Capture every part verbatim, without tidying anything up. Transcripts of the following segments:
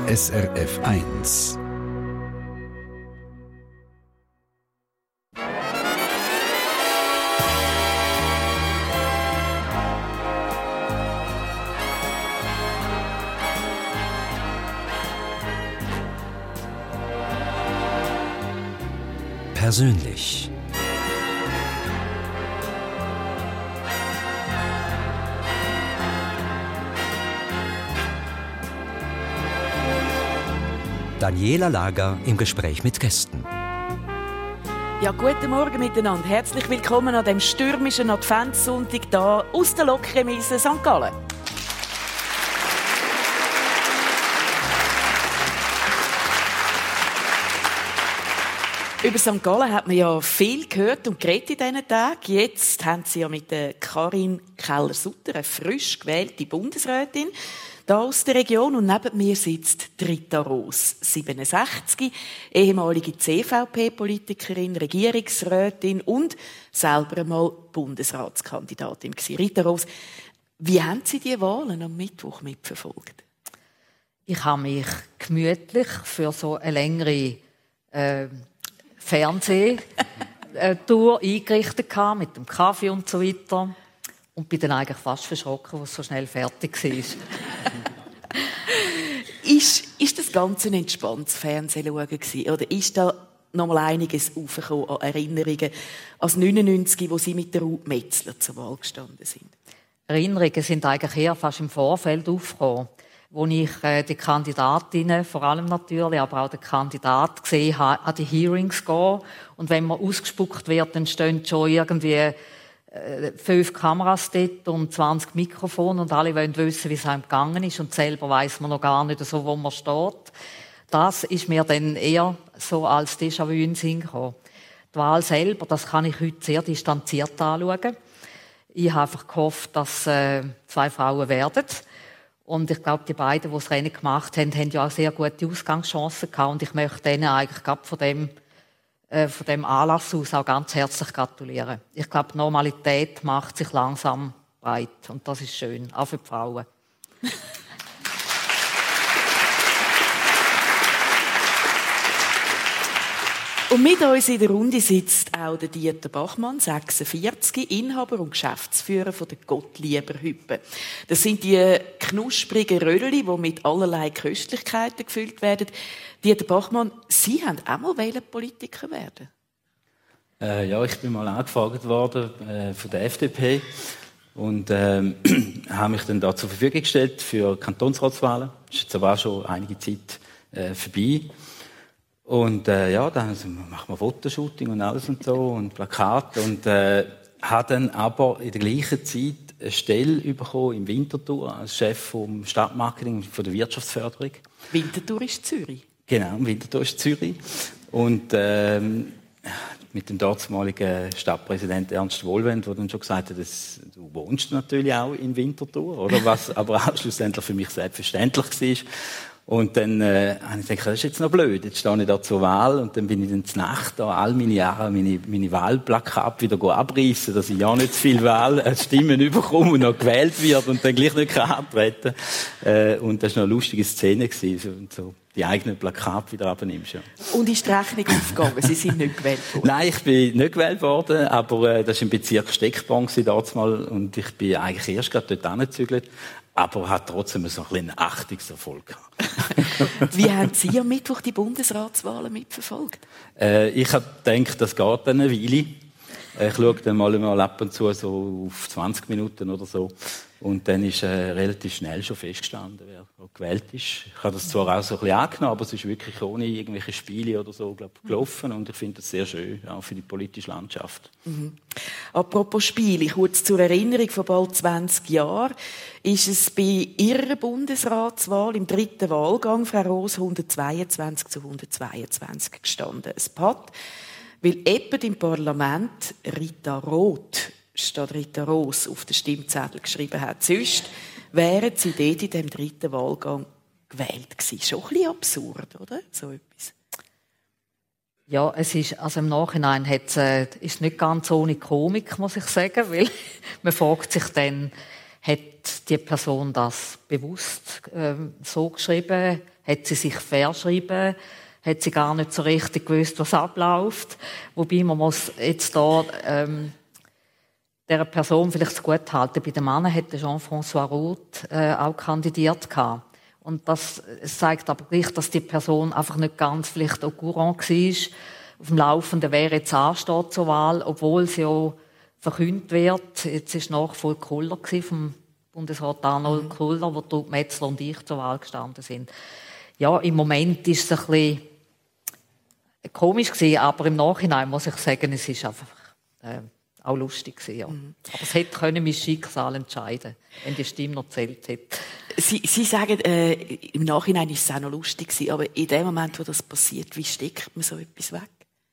S R F eins. Persönlich. Daniela Lager im Gespräch mit Gästen. Ja, guten Morgen miteinander. Herzlich willkommen an dem stürmischen Adventssonntag hier aus der Lokremise Sankt Gallen. Über Sankt Gallen hat man ja viel gehört und geredet in diesen Tagen. Jetzt haben Sie ja mit der Karin Keller-Sutter eine frisch gewählte Bundesrätin hier aus der Region. Und neben mir sitzt Rita Roos, siebenundsechzig, ehemalige C V P-Politikerin, Regierungsrätin und selber einmal Bundesratskandidatin gewesen. Rita Roos, wie haben Sie die Wahlen am Mittwoch mitverfolgt? Ich habe mich gemütlich für so eine längere äh, Fernsehtour eingerichtet hatte, mit dem Kaffee und so weiter. Und bin dann eigentlich fast verschrocken, als es so schnell fertig war. ist, ist das Ganze ein entspanntes Fernsehen gewesen? Oder ist da noch mal einiges aufgekommen an Erinnerungen als neunundneunzig, wo Sie mit der Ruth Metzler zur Wahl gestanden sind? Erinnerungen sind eigentlich eher fast im Vorfeld aufgekommen, wo ich äh, die Kandidatinnen, vor allem natürlich, aber auch den Kandidat gesehen habe, an die Hearings gehen. Und wenn man ausgespuckt wird, dann stehen schon irgendwie äh, fünf Kameras dort und zwanzig Mikrofone und alle wollen wissen, wie es einem gegangen ist und selber weiss man noch gar nicht so, wo man steht. Das ist mir dann eher so als Déjà-vu in den Sinn gekommen. Die Wahl selber, das kann ich heute sehr distanziert anschauen. Ich habe einfach gehofft, dass äh, zwei Frauen werden. Und ich glaube, die beiden, die das Rennen gemacht haben, haben ja auch sehr gute Ausgangschancen gehabt. Und ich möchte ihnen eigentlich gerade von dem, äh, von dem Anlass aus auch ganz herzlich gratulieren. Ich glaube, die Normalität macht sich langsam breit. Und das ist schön, auch für die Frauen. Und mit uns in der Runde sitzt auch der Dieter Bachmann, sechsundvierzig, Inhaber und Geschäftsführer von der Gottlieber Hüppe. Das sind die knusprigen Röllchen, die mit allerlei Köstlichkeiten gefüllt werden. Dieter Bachmann, Sie haben auch mal Politiker werden? Äh, ja, ich bin mal angefragt worden äh, von der F D P und ähm, habe mich dann da zur Verfügung gestellt für Kantonsratswahlen. Das ist jetzt aber auch schon einige Zeit äh, vorbei. Und äh, ja, dann also, machen wir Fotoshooting und alles und so und Plakate und äh, habe dann aber in der gleichen Zeit eine Stelle bekommen im Winterthur als Chef vom Stadtmarketing von der Wirtschaftsförderung. Winterthur ist Zürich. Genau, Winterthur ist Zürich und ähm, mit dem damaligen Stadtpräsident Ernst Wohlwend, der dann schon gesagt hat, dass du wohnst natürlich auch in Winterthur, oder was aber auch schlussendlich für mich selbstverständlich war. Und dann äh, habe ich gedacht, das ist jetzt noch blöd, jetzt stehe ich da zur Wahl und dann bin ich dann zur Nacht da all meine Jahre meine, meine Wahlplakate wieder abreißen, dass ich ja nicht zu viel Wahl, äh, Stimmen überkomme und noch gewählt wird und dann gleich nicht antreten kann. Äh, und das war noch eine lustige Szene gewesen, so, so die eigenen Plakate wieder abnimmst. Ja. Und ist die Rechnung aufgegangen? Sie sind nicht gewählt worden? Nein, ich bin nicht gewählt worden, aber äh, das war im Bezirk Steckborn damals mal und ich bin eigentlich erst gerade dort hingezügelt. Aber hat trotzdem so ein bisschen einen Achtungserfolg gehabt. Wie haben Sie am Mittwoch die Bundesratswahlen mitverfolgt? Äh, ich habe gedacht, das geht dann eine Weile. Ich schaue dann mal, mal ab und zu so auf zwanzig Minuten oder so. Und dann ist äh, relativ schnell schon festgestanden, wer gewählt ist. Ich habe das zwar auch so ein bisschen angenommen, aber es ist wirklich ohne irgendwelche Spiele oder so, glaub, gelaufen. Und ich finde das sehr schön, auch für die politische Landschaft. Mhm. Apropos Spiele, kurz zur Erinnerung, vor bald zwanzig Jahren ist es bei Ihrer Bundesratswahl im dritten Wahlgang, Frau Roos, hundertzweiundzwanzig zu hundertzweiundzwanzig gestanden. Es hat, weil jemand im Parlament Rita Roth statt Rita Roos auf den Stimmzettel geschrieben hat. Sonst wären Sie dort in dem dritten Wahlgang gewählt gewesen. Schon ein bisschen absurd, oder? So etwas. Ja, es ist, also im Nachhinein hat's, äh, ist nicht ganz ohne Komik, muss ich sagen, weil man fragt sich dann, hat die Person das bewusst äh, so geschrieben? hat sie sich verschrieben, hat sie gar nicht so richtig gewusst, was abläuft. Wobei man muss jetzt da ähm, dieser Person vielleicht gut halten. Bei den Männern hätte Jean-François Roth äh, auch kandidiert gehabt. Und das zeigt aber gleich, dass die Person einfach nicht ganz vielleicht au courant war, auf dem Laufenden, wer jetzt ansteht zur Wahl, obwohl sie ja verkündet wird. Jetzt war Nachfolger Kuller vom Bundesrat Arnold mhm. Kuller, wo Ruth Metzler und ich zur Wahl gestanden sind. Ja, im Moment ist es ein bisschen komisch gewesen, aber im Nachhinein muss ich sagen, es ist einfach äh, auch lustig gewesen, ja. Mhm. Aber es hätte können mein Schicksal entscheiden, wenn die Stimme noch zählt hätte. Sie, Sie sagen, äh, im Nachhinein ist es auch noch lustig gewesen, aber in dem Moment, wo das passiert, wie steckt man so etwas weg?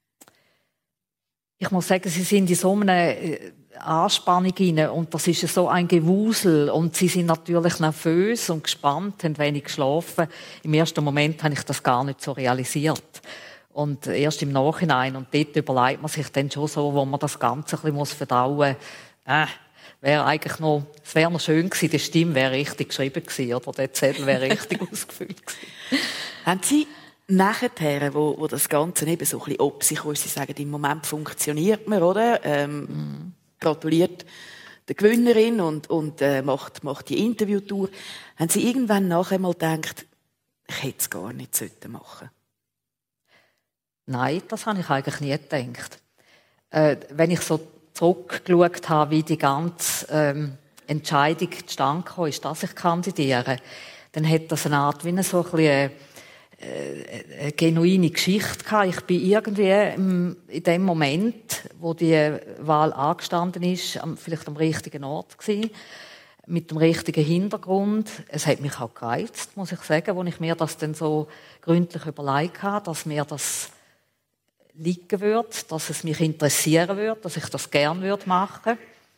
Ich muss sagen, Sie sind in so einer Anspannung rein und das ist so ein Gewusel und Sie sind natürlich nervös und gespannt, haben wenig geschlafen. Im ersten Moment habe ich das gar nicht so realisiert. Und erst im Nachhinein. Und dort überlegt man sich dann schon so, wo man das Ganze ein bisschen verdauen muss. Äh, wäre eigentlich noch, es wäre noch schön gewesen, die Stimme wäre richtig geschrieben gewesen, oder der Zettel wäre richtig ausgefüllt gewesen. Haben Sie nachher, wo, wo das Ganze eben so ein bisschen ob sich, wo Sie sagen, im Moment funktioniert man, oder? Ähm, mhm. Gratuliert der Gewinnerin und, und äh, macht, macht die Interviewtour. Haben Sie irgendwann nachher mal gedacht, ich hätte es gar nicht machen sollen? Nein, das habe ich eigentlich nie gedacht. Äh, wenn ich so zurückgeschaut habe, wie die ganze ähm, Entscheidung zustande kam, ist, dass ich kandidiere, dann hat das eine Art wie eine so ein bisschen, äh, eine genuine Geschichte gehabt. Ich bin irgendwie im, in dem Moment, wo die Wahl angestanden ist, am, vielleicht am richtigen Ort gewesen, mit dem richtigen Hintergrund. Es hat mich auch gereizt, muss ich sagen, als ich mir das dann so gründlich überlegt habe, dass mir das liegen würde, dass es mich interessieren würde, dass ich das gerne würde machen.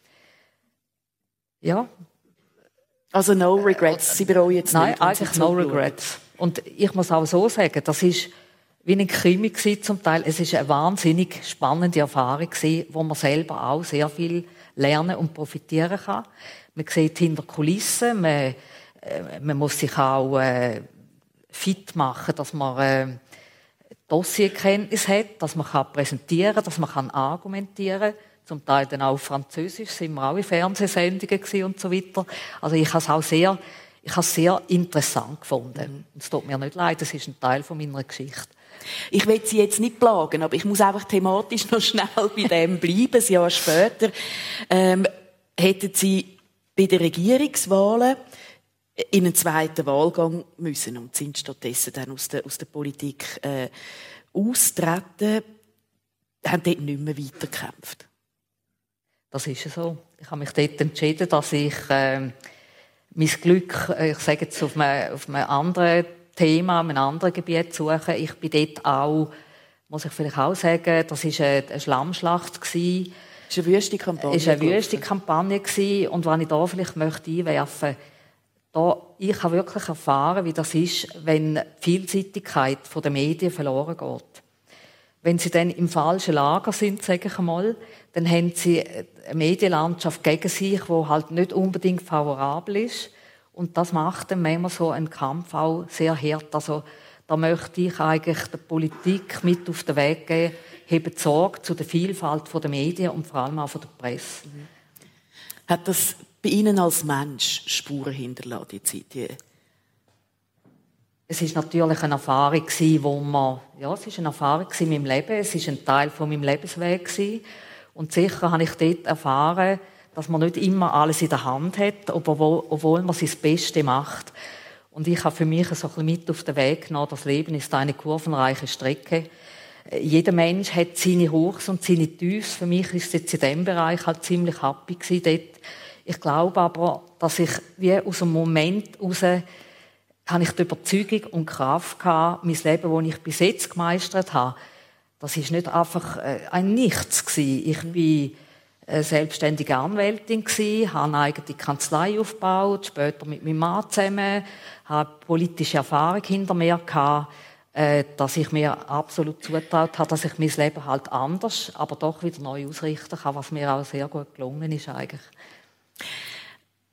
Ja. Also no regrets, Sie bereuen jetzt Nein, nicht? Nein, eigentlich no regrets. Und ich muss auch so sagen, das ist wie ein Krimi gewesen, zum Teil. Es ist eine wahnsinnig spannende Erfahrung gewesen, wo man selber auch sehr viel lernen und profitieren kann. Man sieht hinter Kulissen, man, äh, man muss sich auch äh, fit machen, dass man äh, Dossierkenntnis hat, dass man kann präsentieren kann, dass man kann argumentieren kann. Zum Teil dann auch auf Französisch, sind wir auch in Fernsehsendungen gewesen und so weiter. Also ich habe es auch sehr, ich habe es sehr interessant gefunden. Und es tut mir nicht leid, das ist ein Teil von meiner Geschichte. Ich will Sie jetzt nicht plagen, aber ich muss einfach thematisch noch schnell bei dem bleiben. Ein Jahr später ähm, hätten Sie bei den Regierungswahlen in einen zweiten Wahlgang müssen und sind stattdessen dann aus der, aus der Politik äh, austreten, haben dort nicht mehr weitergekämpft. Das ist so. Ich habe mich dort entschieden, dass ich äh, mein Glück, ich sage jetzt, auf einem, auf einem anderen Thema, einem anderen Gebiet suche. Ich bin dort auch, muss ich vielleicht auch sagen, das war eine, eine Schlammschlacht gewesen. Es war eine wüste Kampagne. Es war eine wüste Kampagne gewesen. Und wenn ich da vielleicht möchte einwerfen, da, ich habe wirklich erfahren, wie das ist, wenn die Vielseitigkeit der Medien verloren geht. Wenn sie dann im falschen Lager sind, sage ich einmal, dann haben sie eine Medienlandschaft gegen sich, die halt nicht unbedingt favorabel ist. Und das macht dann manchmal so einen Kampf auch sehr hart. Also, da möchte ich eigentlich der Politik mit auf den Weg geben, hebt Sorge zu der Vielfalt der Medien und vor allem auch von der Presse. Mhm. Hat das bei Ihnen als Mensch Spuren hinterlassen, die Zeit? Die Es ist natürlich eine Erfahrung gewesen, wo man, ja, es ist eine Erfahrung in meinem Leben, es ist ein Teil von meinem Lebensweg gewesen. Und sicher habe ich dort erfahren, dass man nicht immer alles in der Hand hat, obwohl, obwohl man sein Bestes macht. Und ich habe für mich so ein bisschen mit auf den Weg genommen, das Leben ist eine kurvenreiche Strecke. Jeder Mensch hat seine Hochs und seine Tiefs. Für mich ist es jetzt in diesem Bereich halt ziemlich happy gewesen dort. Ich glaube aber, dass ich wie aus einem Moment heraus habe ich die Überzeugung und Kraft gehabt, mein Leben, das ich bis jetzt gemeistert habe, das ist nicht einfach ein Nichts gewesen. Ich bin eine selbstständige Anwältin gewesen, habe eine eigene Kanzlei aufgebaut, später mit meinem Mann zusammen, habe politische Erfahrung hinter mir gehabt, dass ich mir absolut zutraut habe, dass ich mein Leben halt anders, aber doch wieder neu ausrichten kann, was mir auch sehr gut gelungen ist eigentlich.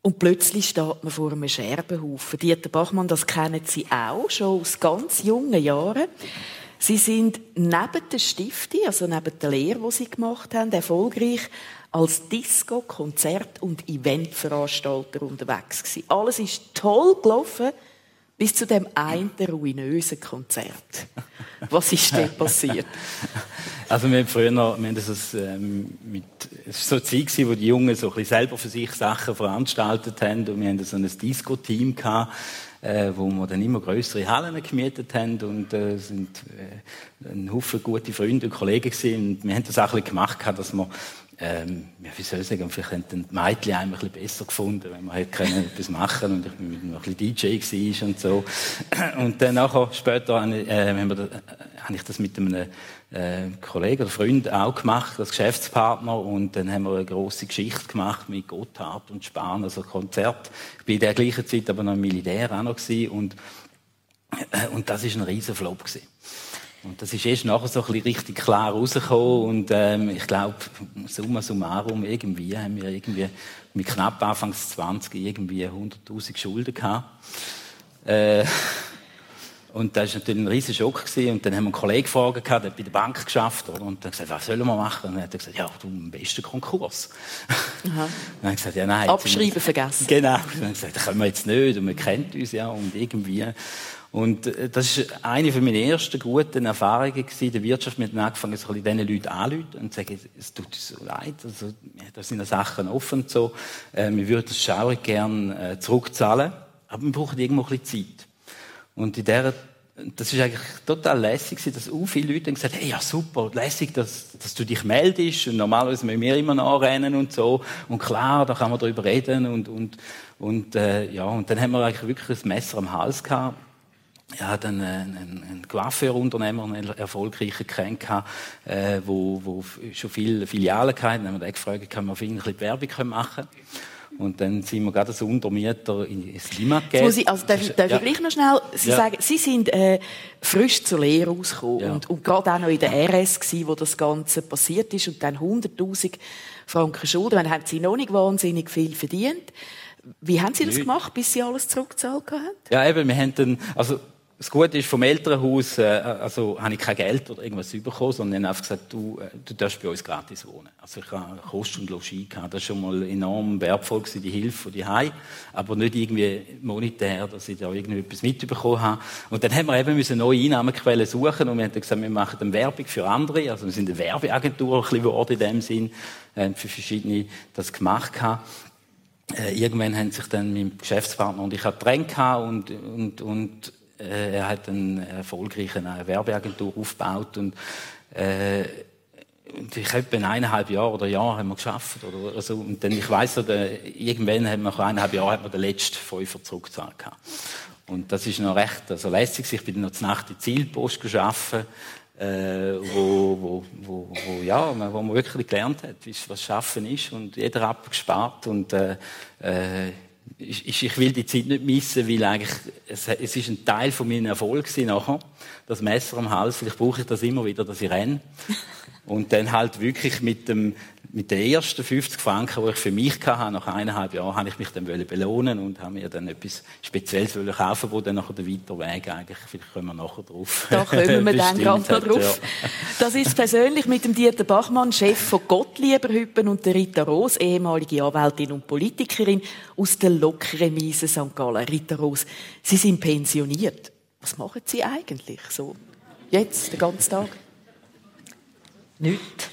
Und plötzlich steht man vor einem Scherbenhaufen. Dieter Bachmann, das kennen Sie auch, schon aus ganz jungen Jahren. Sie sind neben der Stiftung, also neben der Lehre, die Sie gemacht haben, erfolgreich als Disco-, Konzert- und Eventveranstalter unterwegs gewesen. Alles ist toll gelaufen, bis zu dem einen ruinösen Konzert. Was ist denn passiert? Also wir haben früher, wir haben das ähm, mit, es war so eine Zeit, wo die Jungen so ein bisschen selber für sich Sachen veranstaltet haben, und wir hatten so ein Disco-Team gehabt, äh, wo wir dann immer grössere Hallen gemietet haben, und äh, sind äh, ein Haufen gute Freunde und Kollegen gewesen, und wir haben das auch ein bisschen gemacht, dass wir Ähm, ja, wie soll ich sagen, vielleicht haben die Mädchen einem ein bisschen besser gefunden, wenn man können etwas machen und ich mit noch ein bisschen D J war und so. Und dann nachher, später, äh, haben wir da, äh, habe ich das mit einem äh, Kollegen oder Freund auch gemacht, als Geschäftspartner, und dann haben wir eine grosse Geschichte gemacht mit Gotthard und Spahn, also Konzert. Ich war in der gleichen Zeit aber noch im Militär auch noch gewesen, und, äh, und das war ein riesen Flop gewesen. Und das ist erst nachher so ein bisschen richtig klar rausgekommen, und ähm, ich glaube, summa summarum, irgendwie haben wir irgendwie mit knapp Anfangs zwanzig irgendwie hunderttausend Schulden gehabt. Äh, und das war natürlich ein riesen Schock gewesen. Und dann haben wir einen Kollegen gefragt, der hat bei der Bank geschafft, oder? Und dann gesagt, was sollen wir machen? Und dann hat er gesagt, ja, du, am besten Konkurs. Aha. Dann hat gesagt, ja, nein. Abschreiben vergessen. Genau. Dann hat er gesagt, das können wir jetzt nicht, und wir kennen uns ja, und irgendwie. Und das war eine von meinen ersten guten Erfahrungen in der Wirtschaft. Wir haben angefangen, so ein bisschen diesen Leuten anzurufen und zu sagen, es tut uns so leid, also, ja, da sind Sachen offen und so. Äh, wir würden das schaurig gerne äh, zurückzahlen, aber wir brauchen irgendwo ein bisschen Zeit. Und in der, das ist eigentlich total lässig, dass auch viele Leute gesagt haben, hey, ja super, lässig, dass, dass du dich meldest, und normalerweise müssen wir immer nachrennen und so. Und klar, da kann man darüber reden, und, und, und, äh, ja, und dann haben wir eigentlich wirklich ein Messer am Hals gehabt. Ja, dann einen, einen Coiffeurunternehmer, einen erfolgreichen kennengelernt, äh, wo, wo schon viele Filialen hatte. Dann haben wir den gefragt, können wir für ihn ein bisschen Werbung machen? Und dann sind wir gerade als Untermieter ins Limmat gegeben. Muss ich, also darf, darf ja. ich gleich noch schnell, Sie ja. sagen, Sie sind äh, frisch zur Lehre rausgekommen ja. und, und gerade auch noch in der R S gewesen, wo das Ganze passiert ist, und dann hunderttausend Franken Schulden. Dann haben Sie noch nicht wahnsinnig viel verdient. Wie haben Sie das gemacht, bis Sie alles zurückgezahlt haben? Ja, eben, wir haben dann, also das Gute ist, vom Elternhaus, äh, also, habe ich kein Geld oder irgendwas bekommen, sondern ich habe einfach gesagt, du, äh, du darfst bei uns gratis wohnen. Also, ich habe Kost und Logis gehabt. Das war schon mal enorm wertvoll gewesen, die Hilfe von die Hause. Aber nicht irgendwie monetär, dass ich da irgendwie etwas mitbekommen habe. Und dann haben wir eben müssen neue Einnahmequellen suchen, und wir haben dann gesagt, wir machen dann Werbung für andere. Also, wir sind eine Werbeagentur ein bisschen geworden in dem Sinn, äh, für verschiedene das gemacht haben. Äh, irgendwann haben sich dann mein Geschäftspartner und ich getrennt und, und, und äh, er hat eine erfolgreiche Werbeagentur aufgebaut, und, äh, und ich habe etwa eineinhalb Jahre oder Jahr haben wir geschafft oder so, und dann, ich weiss, irgendwann haben wir nach eineinhalb Jahren hat man den letzten Fünfer zurückgezahlt gehabt. Und das ist noch recht, also lässig. Ich bin noch zur Nacht in Zielpost gearbeitet, Äh, wo, wo, wo, wo, ja, wo man wirklich gelernt hat, was Schaffen ist, und jeder abgespart, und äh, äh, ich, ich will die Zeit nicht missen, weil eigentlich es, es ist ein Teil von meinem Erfolg gewesen nachher, das Messer am Hals. Vielleicht brauche ich das immer wieder, dass ich renne. Und dann halt wirklich mit dem mit den ersten fünfzig Franken, die ich für mich hatte, nach eineinhalb Jahren, habe ich mich dann belohnen und habe mir dann etwas Spezielles kaufen, wo dann nachher der weite Weg eigentlich, vielleicht kommen wir nachher drauf. Da kommen wir dann gerade noch drauf. Ja. Das ist persönlich mit dem Dieter Bachmann, Chef von Gottlieberhüppen, und der Rita Ros, ehemalige Anwältin und Politikerin aus der Lokremise Sankt Gallen. Rita Ros, Sie sind pensioniert. Was machen Sie eigentlich so jetzt, den ganzen Tag? Nichts.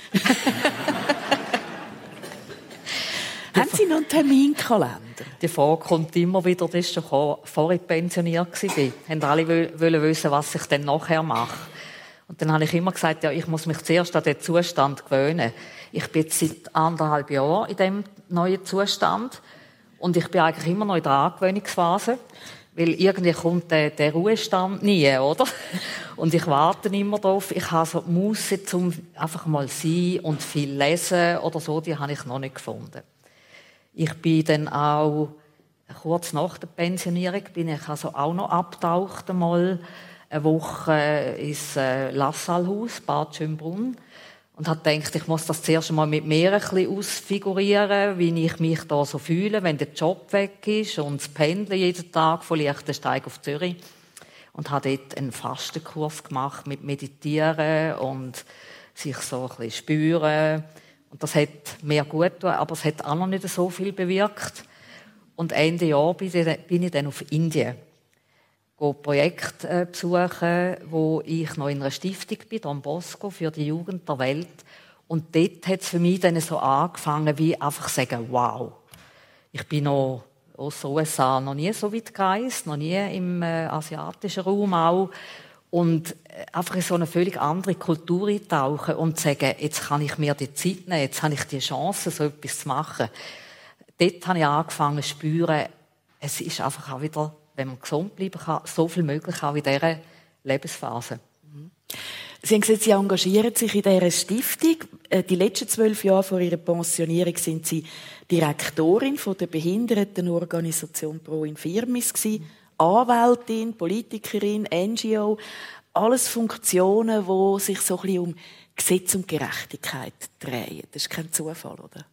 Haben Sie noch einen Terminkalender? Die Frage kommt immer wieder, das ist schon vor ich pensioniert war. Haben alle wollen wissen, was ich dann nachher mache. Und dann habe ich immer gesagt, ja, ich muss mich zuerst an den Zustand gewöhnen. Ich bin jetzt seit anderthalb Jahren in diesem neuen Zustand. Und ich bin eigentlich immer noch in der Angewöhnungsphase. Weil irgendwie kommt der, der Ruhestand nie, oder? Und ich warte immer darauf. Ich habe so die Muße, zum einfach mal sein und viel lesen oder so, die habe ich noch nicht gefunden. Ich bin dann auch, kurz nach der Pensionierung, bin ich also auch noch abgetaucht einmal, eine Woche ins äh, Lassalhaus, Bad Schönbrunn. und habe gedacht, ich muss das zuerst einmal mit mir ein bisschen ausfigurieren, wie ich mich da so fühle, wenn der Job weg ist und das Pendeln jeden Tag von Liechtenstein auf Zürich. Und habe dort einen Fastenkurs gemacht mit Meditieren und sich so ein bisschen spüren. Und das hat mir gut getan, aber es hat auch noch nicht so viel bewirkt. Und Ende Jahr bin ich dann auf Indien. Ein Projekt besuchen, wo ich noch in einer Stiftung bin, Don Bosco, für die Jugend der Welt. Und dort hat es für mich dann so angefangen, wie einfach zu sagen, wow. Ich bin noch aus den U S A noch nie so weit gereist, noch nie im äh, asiatischen Raum auch. Und einfach in so eine völlig andere Kultur eintauchen und sagen, jetzt kann ich mir die Zeit nehmen, jetzt habe ich die Chance, so etwas zu machen. Dort habe ich angefangen zu spüren, es ist einfach auch wieder, wenn man gesund bleiben kann, so viel möglich auch in dieser Lebensphase. Sie haben gesagt, Sie engagieren sich in dieser Stiftung. Die letzten zwölf Jahre vor Ihrer Pensionierung sind Sie Direktorin von der Behindertenorganisation Pro Infirmis gewesen, Anwältin, Politikerin, N G O. Alles Funktionen, die sich so ein bisschen um Gesetz und Gerechtigkeit drehen. Das ist kein Zufall, oder?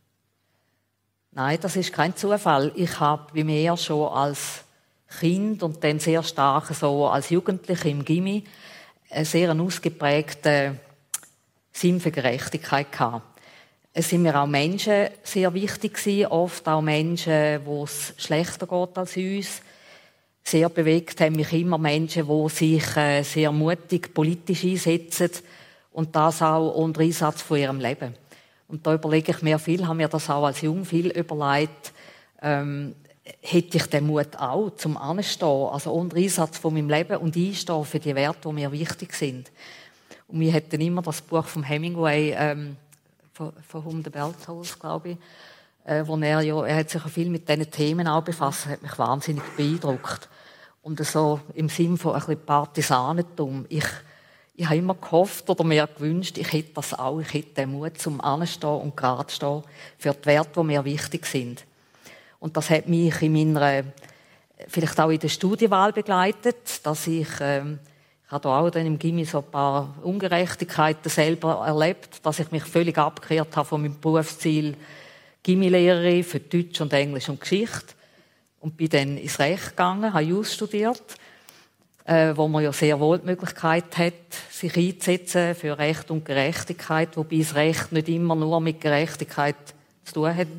Nein, das ist kein Zufall. Ich habe bei mir schon als Kind und dann sehr stark so als Jugendliche im Gymi einen sehr ausgeprägten Sinn für Gerechtigkeit gehabt. Es sind mir auch Menschen sehr wichtig gewesen, oft auch Menschen, wo es schlechter geht als uns. Sehr bewegt haben mich immer Menschen, die sich äh, sehr mutig politisch einsetzen und das auch unter Einsatz von ihrem Leben. Und da überlege ich mir viel, habe mir das auch als Jung viel überlegt, ähm, hätte ich den Mut auch zum Anstehen, also unter Einsatz von meinem Leben und einstehen für die Werte, die mir wichtig sind. Und mir hat dann immer das Buch von Hemingway, ähm, von, von Whom the Bell Tolls, glaube ich, äh, wo er ja, er hat sich ja viel mit diesen Themen auch befasst, hat mich wahnsinnig beeindruckt. Und so im Sinn von ein bisschen Partisanentum. Ich, ich habe immer gehofft oder mir gewünscht, ich hätte das auch, ich hätte den Mut zum Anstehen und gerade stehen für die Werte, die mir wichtig sind. Und das hat mich in meiner, vielleicht auch in der Studienwahl begleitet, dass ich, ähm, ich habe auch dann im Gymi so ein paar Ungerechtigkeiten selber erlebt, dass ich mich völlig abgekehrt habe von meinem Berufsziel Gymi-Lehrerin für Deutsch und Englisch und Geschichte und bin dann ins Recht gegangen, habe Jus studiert, äh, wo man ja sehr wohl die Möglichkeit hat, sich einzusetzen für Recht und Gerechtigkeit, wobei das Recht nicht immer nur mit Gerechtigkeit zu tun hat.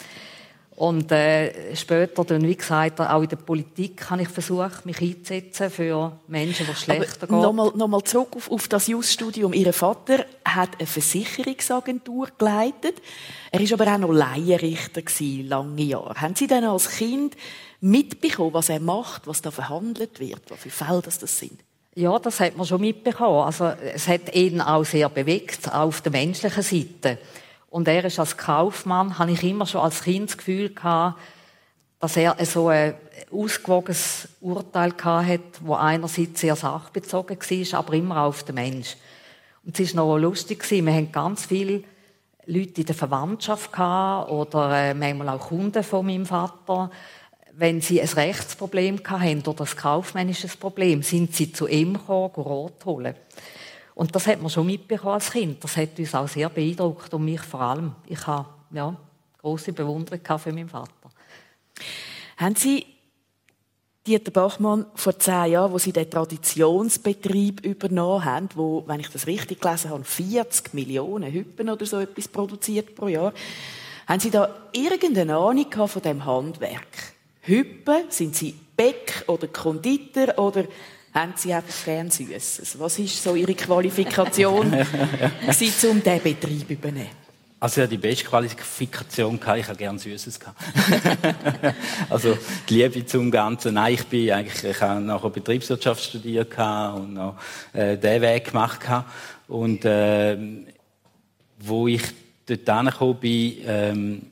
Und äh, später, dann, wie gesagt, auch in der Politik habe ich versucht, mich einzusetzen für Menschen, die schlechter gehen. Nochmal, nochmal zurück auf, auf das Jus-Studium. Ihr Vater hat eine Versicherungsagentur geleitet. Er war aber auch noch Laienrichter gewesen, lange Jahre. Haben Sie denn als Kind mitbekommen, was er macht, was da verhandelt wird, was für Fälle das, das sind? Ja, das hat man schon mitbekommen. Also, es hat ihn auch sehr bewegt, auch auf der menschlichen Seite. Und er ist als Kaufmann, habe ich immer schon als Kind das Gefühl gehabt, dass er so ein ausgewogenes Urteil hatte, das einerseits sehr sachbezogen war, aber immer auch auf den Mensch. Und es war noch lustig, wir hatten ganz viele Leute in der Verwandtschaft gehabt, oder äh, manchmal auch Kunden von meinem Vater. Wenn sie ein Rechtsproblem hatten oder ein kaufmännisches Problem, sind sie zu ihm gekommen, Rat holen. Und das hat man schon mitbekommen als Kind. Das hat uns auch sehr beeindruckt und mich vor allem. Ich habe ja, grosse Bewunderung für meinen Vater. Haben Sie, Dieter Bachmann, vor zehn Jahren, wo Sie den Traditionsbetrieb übernommen haben, wo, wenn ich das richtig gelesen habe, vierzig Millionen Hüppen oder so etwas produziert pro Jahr, haben Sie da irgendeine Ahnung gehabt von diesem Handwerk? Hüppen, sind Sie Bäck oder Konditor oder haben Sie einfach gern Süßes? Was ist so Ihre Qualifikation, um diesen Betrieb zu übernehmen? Also ja, die beste Qualifikation hatte ich, habe gerne Süßes. Also die Liebe zum Ganzen. Nein, ich bin eigentlich, ich habe nachher Betriebswirtschaft studiert und noch äh, diesen Weg gemacht. Und äh, wo ich dort hingekommen bin, ähm,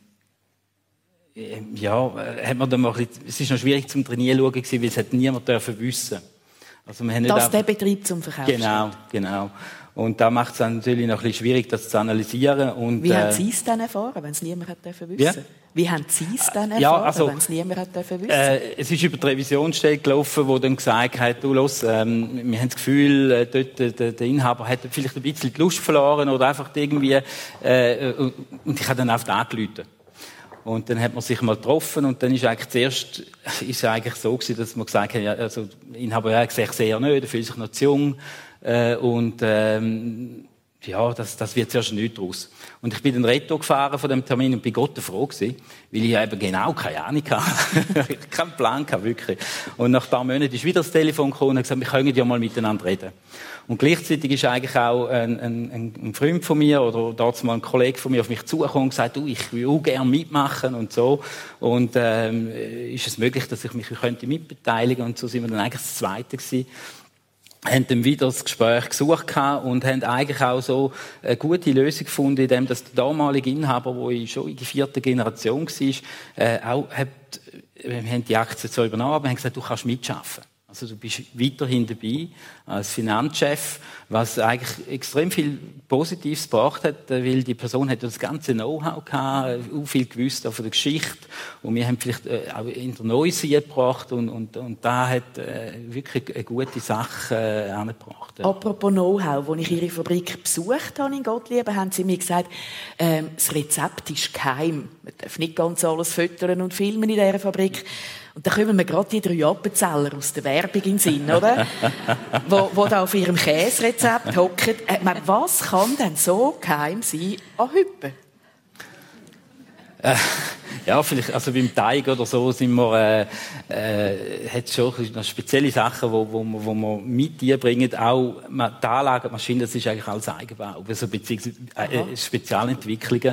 ja, hat man dann mal ein bisschen, es ist noch schwierig zum Trainieren schauen gewesen, weil es hat niemand dürfen wissen. Also wir haben nicht das auch, der Betrieb zum Verkauf Genau, genau. Und da macht es natürlich noch ein bisschen schwierig, das zu analysieren. Und, Wie äh, haben Sie es dann erfahren, wenn es niemand hat wissen ja? durfte? Wie haben Sie es dann erfahren, ja, also, wenn es niemand hat wissen äh, Es ist über die Revisionsstelle gelaufen, wo dann gesagt hat, du, los, ähm, wir haben das Gefühl, äh, dort, der, der Inhaber hat vielleicht ein bisschen die Lust verloren oder einfach irgendwie, äh, und, und ich habe dann einfach angerufen. Und dann hat man sich mal getroffen und dann ist eigentlich zuerst, ist eigentlich so gewesen, dass man gesagt hat, ja, also, der Inhaber ja, sehe ich sehr nicht, er fühlt sich noch zu jung, äh, und, ähm, ja, das, das wird zuerst nichts draus. Und ich bin dann Retto gefahren von dem Termin und bin Gott froh gewesen, weil ich eben genau keine Ahnung hatte. Keinen Plan hatte, wirklich. Und nach ein paar Monaten ist wieder das Telefon gekommen und hat gesagt, wir können ja mal miteinander reden. Und gleichzeitig ist eigentlich auch ein, ein, ein Freund von mir oder damals mal ein Kollege von mir auf mich zugekommen und gesagt, du, ich will auch gerne mitmachen und so. Und ähm, ist es möglich, dass ich mich könnte mitbeteiligen? Und so sind wir dann eigentlich das Zweite gewesen. Haben dann wieder das Gespräch gesucht und haben eigentlich auch so eine gute Lösung gefunden, indem dass der damalige Inhaber, der schon in der vierten Generation war, äh, auch hat, wir haben die Aktien so übernommen, aber haben gesagt, du kannst mitschaffen. Also du bist weiterhin dabei als Finanzchef, was eigentlich extrem viel Positives gebracht hat, weil die Person hat das ganze Know-how gehabt, auch viel gewusst von der Geschichte und wir haben vielleicht auch in der Neugier gebracht und, und, und da hat äh, wirklich eine gute Sache äh, angebracht. Ja. Apropos Know-how, als ich Ihre Fabrik besucht habe in Gottlieben, haben Sie mir gesagt, ähm, das Rezept ist geheim. Man darf nicht ganz alles füttern und filmen in dieser Fabrik. Und da kommen mir gerade die drei Appenzeller aus der Werbung in den Sinn, oder? wo, wo da auf ihrem Käserezept hocken. Äh, was kann denn so geheim sein an Hüppen? Äh, ja, vielleicht, also beim Teig oder so sind wir, äh, äh, hat schon noch spezielle Sachen, wo, wo, wo wir mit einbringen. Auch die Anlage, die Maschine, das ist eigentlich alles Eigenbau, also beziehungsweise äh, Spezialentwicklungen.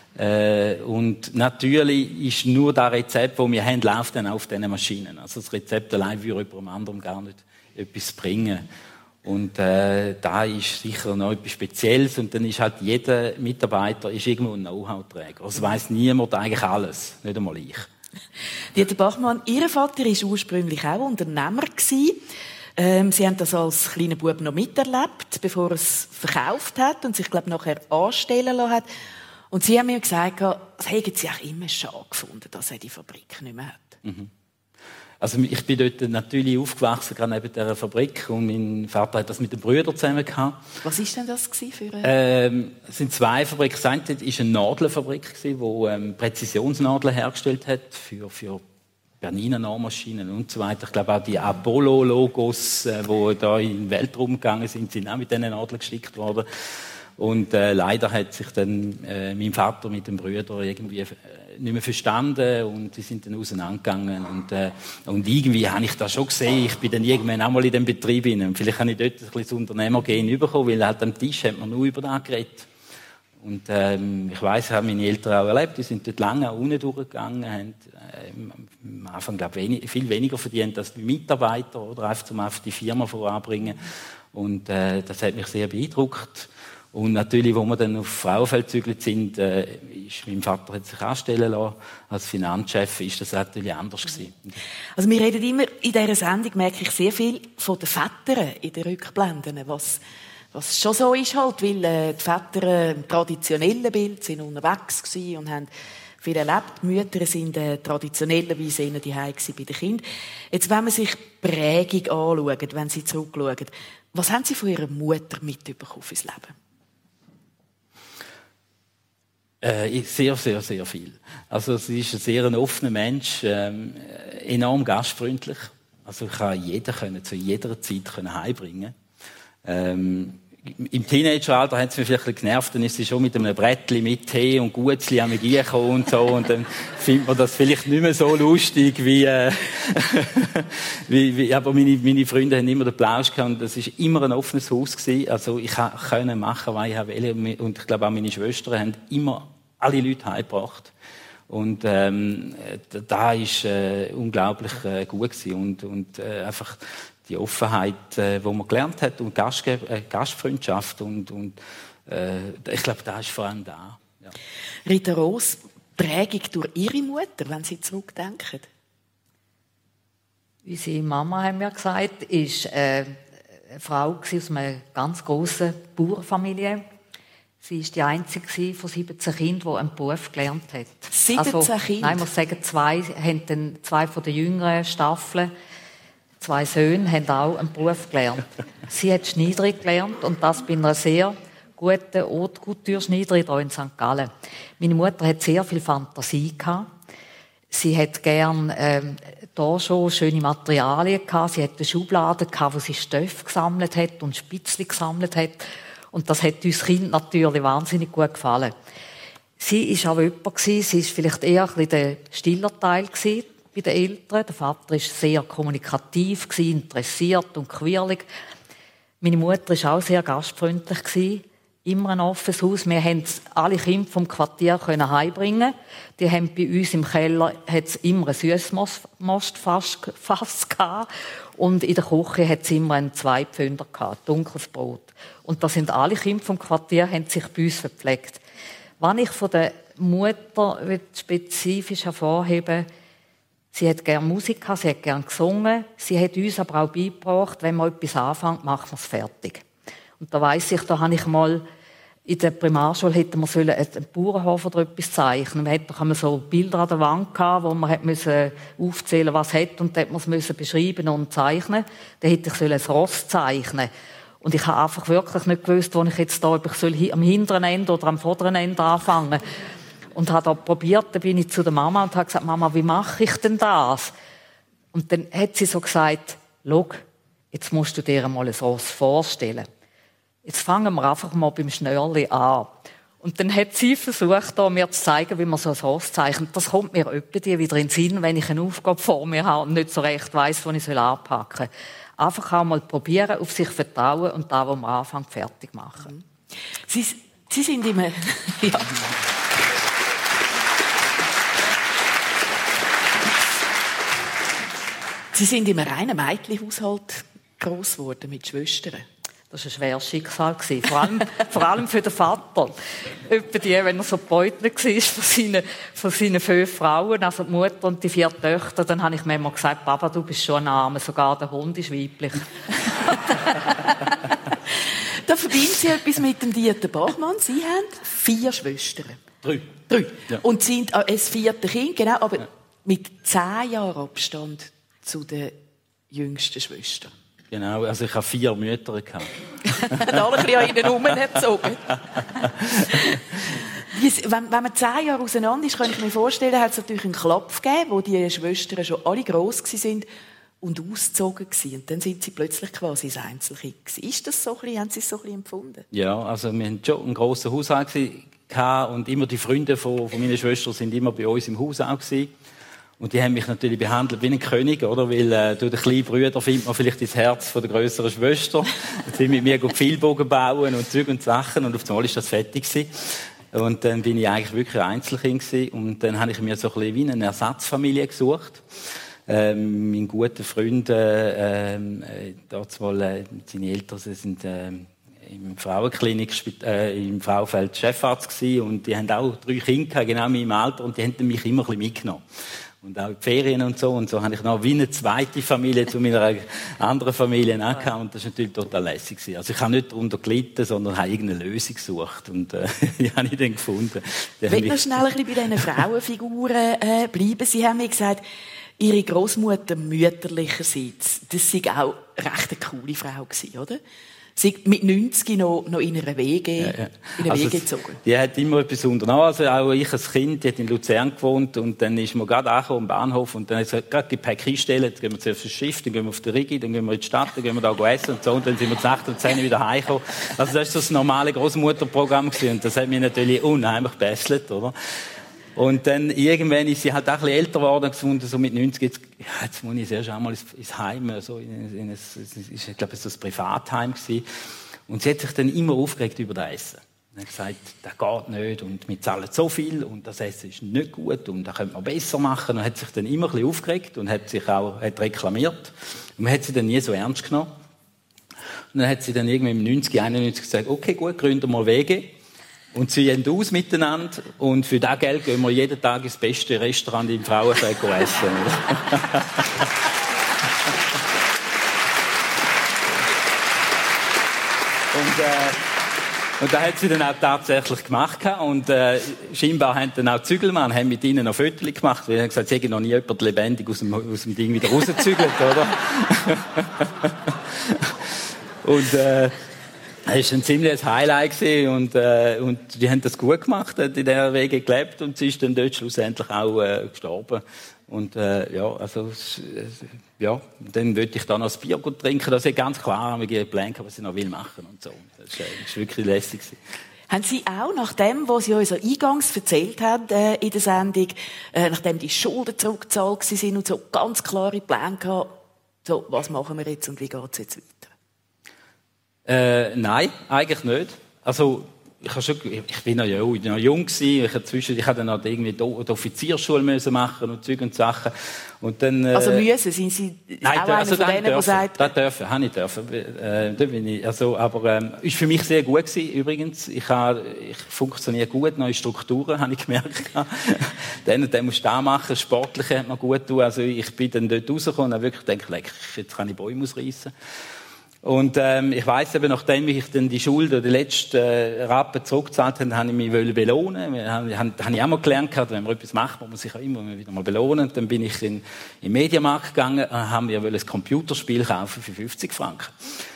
Äh, und natürlich ist nur das Rezept, das wir haben, läuft dann auf diesen Maschinen. Also das Rezept allein würde jemandem anderem gar nicht etwas bringen. Und äh, da ist sicher noch etwas Spezielles. Und dann ist halt jeder Mitarbeiter ist irgendwo ein Know-how-Träger. Also weiss niemand eigentlich alles, nicht einmal ich. Dieter Bachmann, Ihr Vater war ursprünglich auch Unternehmer gewesen. Ähm, Sie haben das als kleiner Bub noch miterlebt, bevor er es verkauft hat und sich, glaube ich, nachher anstellen lassen hat. Und Sie haben mir gesagt, das hätten Sie auch immer schade gefunden, dass er die Fabrik nicht mehr hat. Mhm. Also ich bin dort natürlich aufgewachsen, gerade neben dieser Fabrik. Und mein Vater hat das mit den Brüdern zusammen gehabt. Was war denn das für eine? Ähm, es sind zwei Fabriken. Das eine war eine Nadelfabrik, die ähm, Präzisionsnadeln hergestellt hat für, für Bernina-Nähmaschinen und so weiter. Ich glaube auch die Apollo-Logos, äh, die da in den Weltraum gegangen sind, sind auch mit diesen Nadeln gestickt worden. Und äh, leider hat sich dann äh, mein Vater mit den Brüdern irgendwie äh, nicht mehr verstanden und die sind dann auseinandergegangen. Und, äh, und irgendwie habe ich das schon gesehen. Ich bin dann irgendwann auch mal in dem Betrieb hinein. Und vielleicht habe ich dort ein bisschen das Unternehmergehen bekommen, weil halt am Tisch hat man nur über das geredet. Und ähm, ich weiss, ich habe meine Eltern auch erlebt, die sind dort lange auch unten durchgegangen, haben äh, am Anfang glaub, wenig, viel weniger verdient als die Mitarbeiter, oder einfach zum einfach die Firma voranbringen. Und äh, das hat mich sehr beeindruckt. Und natürlich, wo wir dann auf Frauenfeld gezügelt sind, äh, ist, mein Vater hat sich anstellen lassen als Finanzchef, ist das natürlich anders gewesen. Also wir reden immer, in dieser Sendung merke ich sehr viel von den Vätern in den Rückblenden, was, was schon so ist halt, weil äh, die Väter im traditionellen Bild sind unterwegs gewesen und haben viel erlebt. Die Mütter sind äh, traditionellerweise eher die Hause bei den Kindern. Jetzt, wenn man sich die Prägung anschaut, wenn sie zurückschauen, was haben Sie von Ihrer Mutter mitbekommen fürs Leben? Äh, sehr, sehr, sehr viel. Also sie ist ein sehr ein offener Mensch, ähm, enorm gastfreundlich. Also ich kann jeden können, zu jeder Zeit können heimbringen. Ähm, Im Teenageralter hat es mich vielleicht ein bisschen genervt, dann ist sie schon mit einem Brettli mit Tee und Gutzli am Gehen gekommen und so, und dann findet man das vielleicht nicht mehr so lustig wie, äh, wie, wie aber meine, meine Freunde haben immer den Plausch gehabt und das ist immer ein offenes Haus gewesen. Also ich konnte machen, was ich wollte, und ich glaube auch meine Schwestern haben immer alle Leute heimgebracht. Und ähm, da ist äh, unglaublich äh, gut gewesen und, und äh, einfach die Offenheit, äh, die man gelernt hat, und Gastge- äh, Gastfreundschaft und, und äh, ich glaube, da ist vor allem da. Ja. Rita Roos, Prägung durch Ihre Mutter, wenn Sie zurückdenken? Unsere Mama, haben wir gesagt, ist äh, eine Frau aus einer ganz grossen Bauernfamilie. Sie war die einzige von siebzehn Kindern, die einen Beruf gelernt hat. siebzehn also, Kinder? Nein, ich muss sagen, zwei, haben dann, zwei von den jüngeren Staffeln, zwei Söhne, haben auch einen Beruf gelernt. Sie hat Schneiderin gelernt und das bei einer sehr guten Haute Couture-Schneiderin hier in Sankt Gallen. Meine Mutter hat sehr viel Fantasie gehabt. Sie hat gern ähm, da schon schöne Materialien gehabt. Sie hatte Schubladen gehabt, wo sie Stoff gesammelt hat und Spitzli gesammelt hat. Und das hat uns Kind natürlich wahnsinnig gut gefallen. Sie war auch jemand, sie war vielleicht eher ein bisschen der stiller Teil bei den Eltern. Der Vater war sehr kommunikativ, interessiert und quirlig. Meine Mutter war auch sehr gastfreundlich. Immer ein offenes Haus. Wir konnten alle Kinder vom Quartier heimbringen. Die haben bei uns im Keller hat's immer ein Süssmostfass gehabt. Und in der Küche hat es immer einen Zweipfünder gehabt, dunkles Brot. Und da sind alle Kinder vom Quartier haben sich bei uns verpflegt. Was ich von der Mutter spezifisch hervorheben, sie hat gerne Musik gehabt, sie hat gerne gesungen. Sie hat uns aber auch beigebracht, wenn man etwas anfängt, macht man es fertig. Und da weiss ich, da habe ich mal in der Primarschule hätten wir sollen einen Bauernhof oder etwas zeichnen. Wir hatten so Bilder an der Wand gehabt, wo man müssen aufzählen, was es hat, und dann musste man es beschreiben und zeichnen. Dann hätte ich ein Ross zeichnen. Und ich habe einfach wirklich nicht gewusst, wo ich jetzt da, ob ich soll am hinteren Ende oder am vorderen Ende anfangen. Und habe da probiert, dann bin ich zu der Mama und habe gesagt, Mama, wie mache ich denn das? Und dann hat sie so gesagt, schau, jetzt musst du dir einmal ein Ross vorstellen. Jetzt fangen wir einfach mal beim Schnörli an. Und dann hat sie versucht, mir zu zeigen, wie man so ein Ross zeichnet. Das kommt mir öppe wieder in den Sinn, wenn ich eine Aufgabe vor mir habe und nicht so recht weiss, wo ich anpacken soll. Einfach auch mal probieren, auf sich vertrauen und da, wo man anfängt, fertig machen. Sie, sie sind immer... ja. Sie sind in einem reinen Mädchenhaushalt gross geworden, mit Schwestern. Das war ein schweres Schicksal. Vor allem, vor allem für den Vater. Etwa die, wenn er so beutelt war von seinen, von seinen fünf Frauen, also die Mutter und die vier Töchter, dann habe ich mir immer gesagt, Papa, du bist schon ein Arme, sogar der Hund ist weiblich. Da verbindet Sie etwas mit dem Dieter Bachmann. Sie haben vier Schwestern. Drei. Drei. Ja. Und sind ein viertes Kind, genau, aber ja. mit zehn Jahren Abstand zu der jüngsten Schwester. Genau, also ich habe vier Mütter gehabt. Alle ein bisschen an ihnen herumgezogen. wenn, wenn man zehn Jahre auseinander ist, kann ich mir vorstellen, hat es natürlich einen Klopf gegeben, wo die Schwestern schon alle gross waren und ausgezogen waren. Und dann sind sie plötzlich quasi das Einzelkind. Ist das so ein bisschen, haben Sie es so ein bisschen empfunden? Ja, also wir hatten schon einen grossen Haushalt und immer die Freunde von, von meiner Schwester sind immer bei uns im Haus auch gewesen. Und die haben mich natürlich behandelt wie ein König, oder? Weil, äh, durch den kleinen Bruder findet man vielleicht das Herz von der grösseren Schwester. Und sie mit mir Pfeilbogen bauen und Zeug und Sachen. Und auf einmal ist das fertig gewesen. Und dann bin ich eigentlich wirklich ein Einzelkind gewesen. Und dann habe ich mir so ein bisschen wie eine Ersatzfamilie gesucht. Ähm, mein guter Freund, äh, äh, dort mal, äh, seine Eltern, sie sind, äh, im Frauenklinik, äh, im Frauenfeld Chefarzt gewesen. Und die haben auch drei Kinder gehabt, genau in meinem Alter. Und die haben mich immer ein bisschen mitgenommen. Und auch die Ferien und so. Und so habe ich noch wie eine zweite Familie zu meiner anderen Familie auch gehabt. Und das war natürlich total lässig. Also ich habe nicht darunter gelitten, sondern habe irgendeine Lösung gesucht. Und äh, die habe ich dann gefunden. Ich will noch schnell ein bisschen bei diesen Frauenfiguren äh, bleiben. Sie haben mir gesagt, Ihre Großmutter mütterlicherseits, das war auch recht eine coole Frau gewesen, oder? Sie mit neunzig noch, noch in einer W G, ja, ja. in einer also W G gezogen. Die hat immer etwas unternommen. Also auch ich als Kind, die hat in Luzern gewohnt und dann ist man gerade angekommen am Bahnhof und dann hat sie gesagt, gerade Gepäck einstellen, dann gehen wir zuerst aufs Schiff, dann gehen wir auf die Rigi, dann gehen wir in die Stadt, dann gehen wir da essen und so und dann sind wir zu acht und zehn wieder heimgekommen. Also das war so das normale Großmutterprogramm gewesen und das hat mich natürlich unheimlich gebesselt, oder? Und dann irgendwann ist sie halt auch ein bisschen älter geworden, gefunden, so mit neunzig, jetzt, ja, jetzt muss ich erst einmal ins, ins Heim, so in, in ein, ich glaube, es war ein Privatheim gewesen. Und sie hat sich dann immer aufgeregt über das Essen. Und hat gesagt, das geht nicht und wir zahlen so viel und das Essen ist nicht gut und das könnte man besser machen. Und hat sich dann immer ein bisschen aufgeregt und hat sich auch, hat reklamiert. Und man hat sie dann nie so ernst genommen. Und dann hat sie dann irgendwann im neunzig, einundneunzig gesagt, okay, gut, gründen wir W G. Und sie gehen aus miteinander und für das Geld gehen wir jeden Tag ins beste Restaurant im Frauenfeld essen. Und, äh, und das hat sie dann auch tatsächlich gemacht. Und äh, scheinbar haben dann auch die Zügelmann haben mit ihnen noch Fotos gemacht. Weil sie haben gesagt, sie hätten noch nie jemand lebendig aus dem, aus dem Ding wieder rausgezügelt, oder? Und äh, das war ein ziemliches Highlight gewesen und, äh, und die haben das gut gemacht, hat in dieser Wege gelebt und sie ist dann dort schlussendlich auch äh, gestorben. Und äh, ja, also äh, ja, dann wollte ich dann noch ein Bier gut trinken. Das ist ganz klar, wir gehen Plan, was sie noch will machen und so. Das war äh, wirklich lässig gewesen. Haben Sie auch nach dem, was Sie uns eingangs erzählt haben äh, in der Sendung, äh, nachdem die Schulden zurückgezahlt sind und so ganz klare Pläne gehabt, so, was machen wir jetzt und wie geht es jetzt weiter? Äh, nein, eigentlich nicht. Also, ich, habe schon, ich bin noch jung, ich bin noch jung gewesen. Ich, zwischen, ich hatte dann halt irgendwie die Offizierschule müssen machen und Zeug und Sachen. Und dann, äh, also müssen, sind Sie nein, auch also einer von denen, der sagt... Das dürfen, habe ich dürfen. Äh, da bin ich, also, aber ähm, ist für mich sehr gut gewesen, übrigens. Ich, habe, ich funktioniere gut, neue Strukturen, habe ich gemerkt. Dann und dann musst du das machen, das Sportliche hat mir gut getan. Also ich bin dann dort rausgekommen und habe wirklich gedacht, jetzt kann ich Bäume ausreißen. Und ähm, ich weiss eben, nachdem ich dann die Schuld oder die letzten äh, Rappen zurückgezahlt habe, habe ich mich belohnen. Das habe, habe ich auch mal gelernt, wenn man etwas macht, muss man sich auch immer wieder mal belohnen. Dann bin ich in, in den Mediamarkt gegangen und haben wir ein Computerspiel kaufen für fünfzig Franken.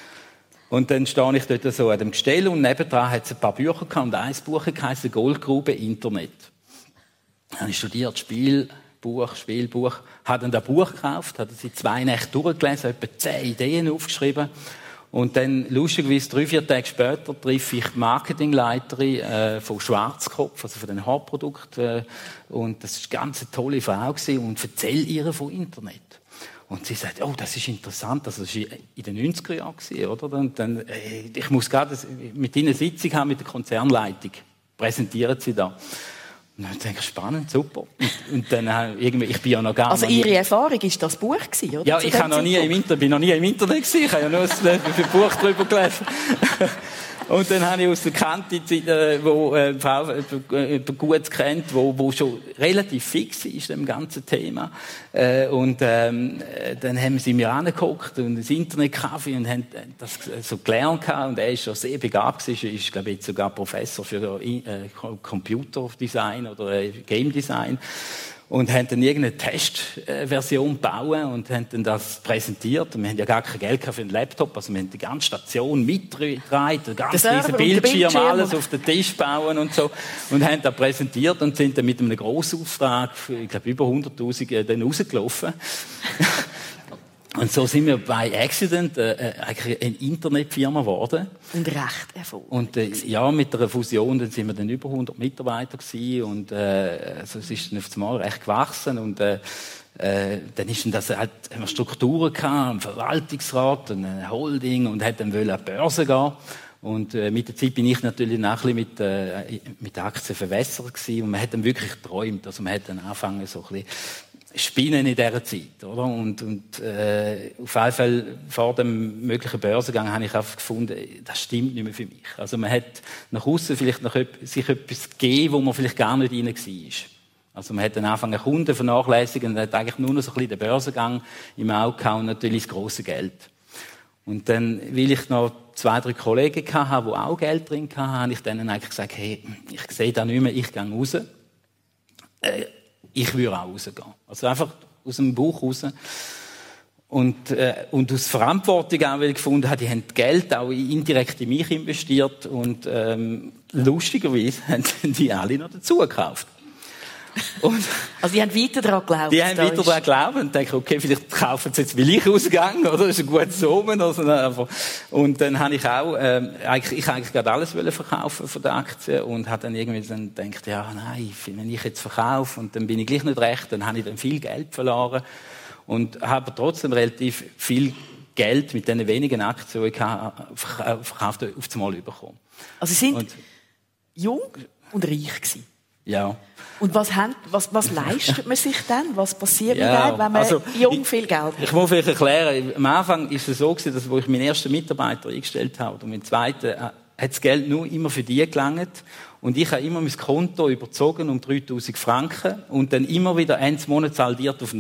Und dann stehe ich dort so an dem Gestell und nebendran hat es ein paar Bücher gehabt und ein Buch heisst Goldgrube Internet. Dann habe ich studiert, Spiel, Buch, Spielbuch, habe dann das Buch gekauft, habe sie zwei Nächte durchgelesen, etwa zehn Ideen aufgeschrieben. Und dann, lustigerweise, drei, vier Tage später, treffe ich die Marketingleiterin äh, von Schwarzkopf, also von den Haarprodukten. Äh, und das war eine ganz tolle Frau gewesen, und erzähle ihr von Internet. Und sie sagt, oh, das ist interessant, also das war in den neunziger Jahren, oder? Und dann, äh, ich muss gerade mit ihnen eine Sitzung haben, mit der Konzernleitung. Präsentieren sie da. Und dann denke ich, spannend, super. Und, und dann irgendwie, ich bin ja noch gar Also nicht... Ihre Erfahrung ist das Buch gewesen, oder? Ja, ich habe noch nie im Inter, bin noch nie im Internet gewesen. Ich habe ja nur ein Buch darüber gelesen. Und dann habe ich aus der Kante, wo eine Frau gut kennt, wo, wo schon relativ fix ist in dem ganzen Thema. Und ähm, dann haben sie mir angeguckt und das Internetcafé und haben das so gelernt gehabt. Und er ist schon sehr begabt gewesen. Er ist, glaube ich, sogar Professor für äh, Computerdesign oder äh, Game Design. Und haben dann irgendeine Testversion gebaut und haben dann das präsentiert. Und wir haben ja gar kein Geld für einen Laptop, also wir haben die ganze Station mitgetragen, den ganzen Bildschirm, Bildschirm, alles auf den Tisch bauen und so. Und haben das präsentiert und sind dann mit einem Grossauftrag, ich glaube über hunderttausend, äh, dann rausgelaufen. Und so sind wir bei Accident äh, eigentlich eine Internetfirma geworden. Und recht erfolgreich. Und äh, ja, mit der Fusion dann sind wir dann über hundert Mitarbeiter gewesen und äh, also es ist dann auf einmal recht gewachsen und äh, äh, dann ist dann das halt, haben wir Strukturen gehabt, einen Verwaltungsrat, eine Holding und hat dann wollen an die Börse gehen. Und äh, mit der Zeit bin ich natürlich noch ein bisschen mit, äh, mit Aktien verwässert gewesen und man hat dann wirklich geträumt, also man hat dann angefangen so ein bisschen Spinnen in dieser Zeit, oder? Und, und äh, auf jeden Fall vor dem möglichen Börsengang habe ich einfach gefunden, das stimmt nicht mehr für mich. Also man hat nach außen vielleicht noch sich etwas gegeben, wo man vielleicht gar nicht rein war. Also man hat dann angefangen, Kunden vernachlässigen und hat eigentlich nur noch so ein bisschen den Börsengang im Auge gehabt und natürlich das grosse Geld. Und dann, weil ich noch zwei, drei Kollegen hatte, die auch Geld drin hatten, habe ich denen eigentlich gesagt, hey, ich sehe da nicht mehr, ich gehe raus. Äh, ich würde auch rausgehen. Also einfach aus dem Bauch raus. Und, äh, und aus Verantwortung auch, weil ich gefunden habe, die haben Geld auch indirekt in mich investiert. Und ähm, lustigerweise haben die alle noch dazu gekauft. Und also die haben weiter daran geglaubt. Die haben weiter daran geglaubt und denken, okay, vielleicht kaufen sie jetzt, weil ich ausgegangen, oder? Das ist ein gutes Omen. Also, und dann habe ich auch, ähm, eigentlich, ich eigentlich gerade alles wollen verkaufen von den Aktien und habe dann irgendwie dann gedacht, ja, nein, wenn ich jetzt verkaufe und dann bin ich gleich nicht recht, dann habe ich dann viel Geld verloren und habe trotzdem relativ viel Geld mit diesen wenigen Aktien, die ich verkauft habe, auf einmal bekommen. Also Sie sind und, jung und reich gewesen. Ja. Und was, haben, was, was leistet man sich dann? Was passiert ja, mit einem, wenn man also, jung viel Geld hat? Ich muss vielleicht erklären, am Anfang ist es so gewesen, dass, wo ich meinen ersten Mitarbeiter eingestellt habe, und meinen zweiten, äh, hat das Geld nur immer für die gelangt. Und ich habe immer mein Konto überzogen um dreitausend Franken und dann immer wieder Ende Monat saldiert auf null.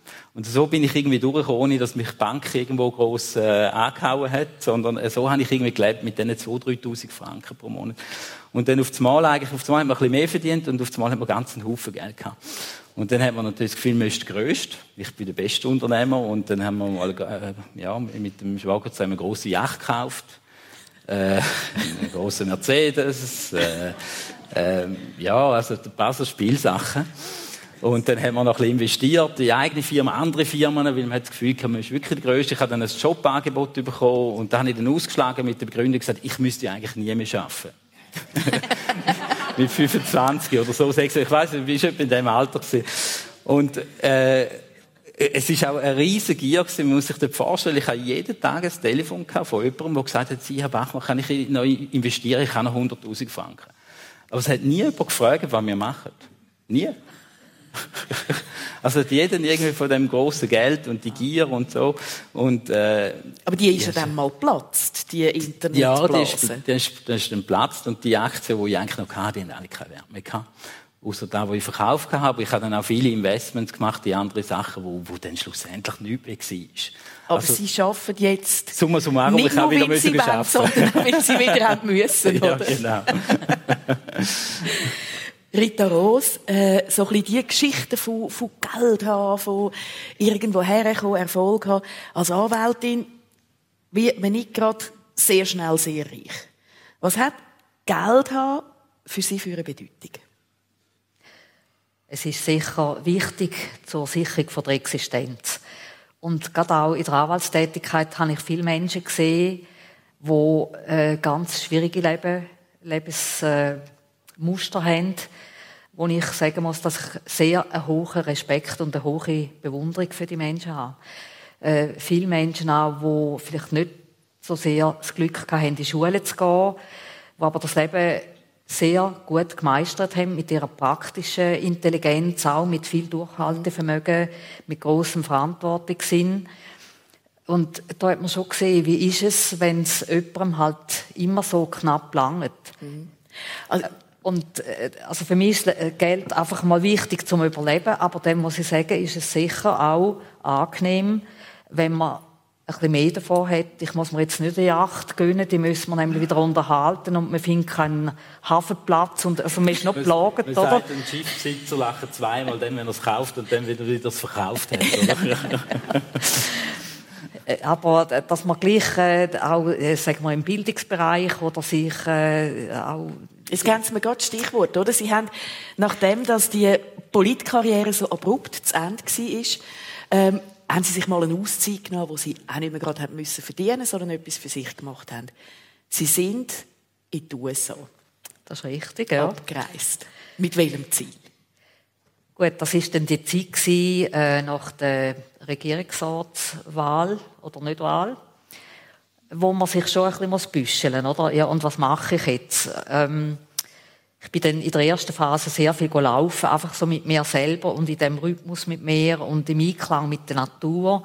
Und so bin ich irgendwie durchgekommen, ohne dass mich die Bank irgendwo gross äh, angehauen hat, sondern äh, so habe ich irgendwie gelebt mit diesen zweitausend, dreitausend Franken pro Monat. Und dann auf das Mal eigentlich, auf das Mal hat man ein bisschen mehr verdient und auf das Mal hat man ganz einen Haufen Geld gehabt. Und dann hat man natürlich das Gefühl, man ist der Grösste. Ich bin der beste Unternehmer. Und dann haben wir mal, äh, ja, mit dem Schwager zusammen eine grosse Yacht gekauft. Äh, einen grossen Mercedes. Äh, äh, ja, also ein paar so Spielsachen. Und dann haben wir noch ein bisschen investiert, in eigene Firmen, andere Firmen, weil man hat das Gefühl, man ist wirklich der Grösste. Ich habe dann ein Jobangebot bekommen und dann habe ich dann ausgeschlagen mit der Begründung gesagt, ich müsste eigentlich nie mehr arbeiten. Mit fünfundzwanzig oder so, sechs, ich weiss nicht, wie schon in diesem Alter gewesen. Und äh, es ist auch eine riesige Gier gewesen. Man muss sich das vorstellen, ich habe jeden Tag ein Telefon gehabt von jemandem, der gesagt hat, Sie, Herr Bachmann, kann ich noch investieren? Ich habe noch hunderttausend Franken. Aber es hat nie jemand gefragt, was wir machen. Nie. Also hat jeder irgendwie von dem grossen Geld und die Gier und so. Und, äh, aber die ist ja dann mal geplatzt, die Internetblase. Ja, die ist, die ist, die ist dann geplatzt und die Aktien, die ich eigentlich noch hatte, die haben alle keinen Wert mehr gehabt. Ausser da, wo ich verkauft habe. Ich habe dann auch viele Investments gemacht in andere Sachen, wo, wo dann schlussendlich nichts mehr war. Aber also, Sie arbeiten jetzt summa summarum, nicht ich nur, habe wieder weil Sie wollen, sondern weil Sie wieder haben müssen, ja, oder? Genau. Rita Ros, äh, so ein bisschen die Geschichten von, von Geld haben, von irgendwo herkommen, Erfolg haben. Als Anwältin wird man nicht gerade sehr schnell sehr reich. Was hat Geld haben für Sie für eine Bedeutung? Es ist sicher wichtig zur Sicherung der Existenz. Und gerade auch in der Anwaltstätigkeit habe ich viele Menschen gesehen, die äh, ganz schwierige Leben, Lebensmuster äh, haben, wo ich sagen muss, dass ich sehr einen hohen Respekt und eine hohe Bewunderung für die Menschen habe. Äh, viele Menschen auch, die vielleicht nicht so sehr das Glück hatten, in die Schule zu gehen, die aber das Leben sehr gut gemeistert haben, mit ihrer praktischen Intelligenz, auch mit viel Durchhaltevermögen, mit grossem Verantwortungssinn. Und da hat man schon gesehen, wie ist es, wenn es jemandem halt immer so knapp langt. Mhm. Also, und also für mich ist Geld einfach mal wichtig zum Überleben, aber dann muss ich sagen, ist es sicher auch angenehm, wenn man ein bisschen mehr davon hat. Ich muss mir jetzt nicht eine Yacht gönnen, die müssen wir nämlich wieder unterhalten und man findet keinen Hafenplatz und also man ist noch plagt, oder? Man sagt, ein Schiffsbesitzer lacht zweimal, dann, wenn er es kauft und dann wieder, wieder es verkauft hat, oder? Aber dass man gleich äh, auch, äh, sagen wir, im Bildungsbereich oder sich äh, auch... Jetzt geben Sie mir gerade das Stichwort, oder? Sie haben, nachdem dass die Politkarriere so abrupt zu Ende war, ähm, haben Sie sich mal eine Auszeit genommen, wo Sie auch nicht mehr gerade haben müssen verdienen, sondern etwas für sich gemacht haben. Sie sind in die U S A. Das ist richtig, ja. Abgereist. Mit welchem Ziel? Gut, das war dann die Zeit gewesen, äh, nach der Regierungsratswahl oder nicht Wahl, wo man sich schon ein bisschen büscheln muss, oder? Ja, und was mache ich jetzt? Ähm, ich bin dann in der ersten Phase sehr viel laufen, einfach so mit mir selber und in dem Rhythmus mit mir und im Einklang mit der Natur.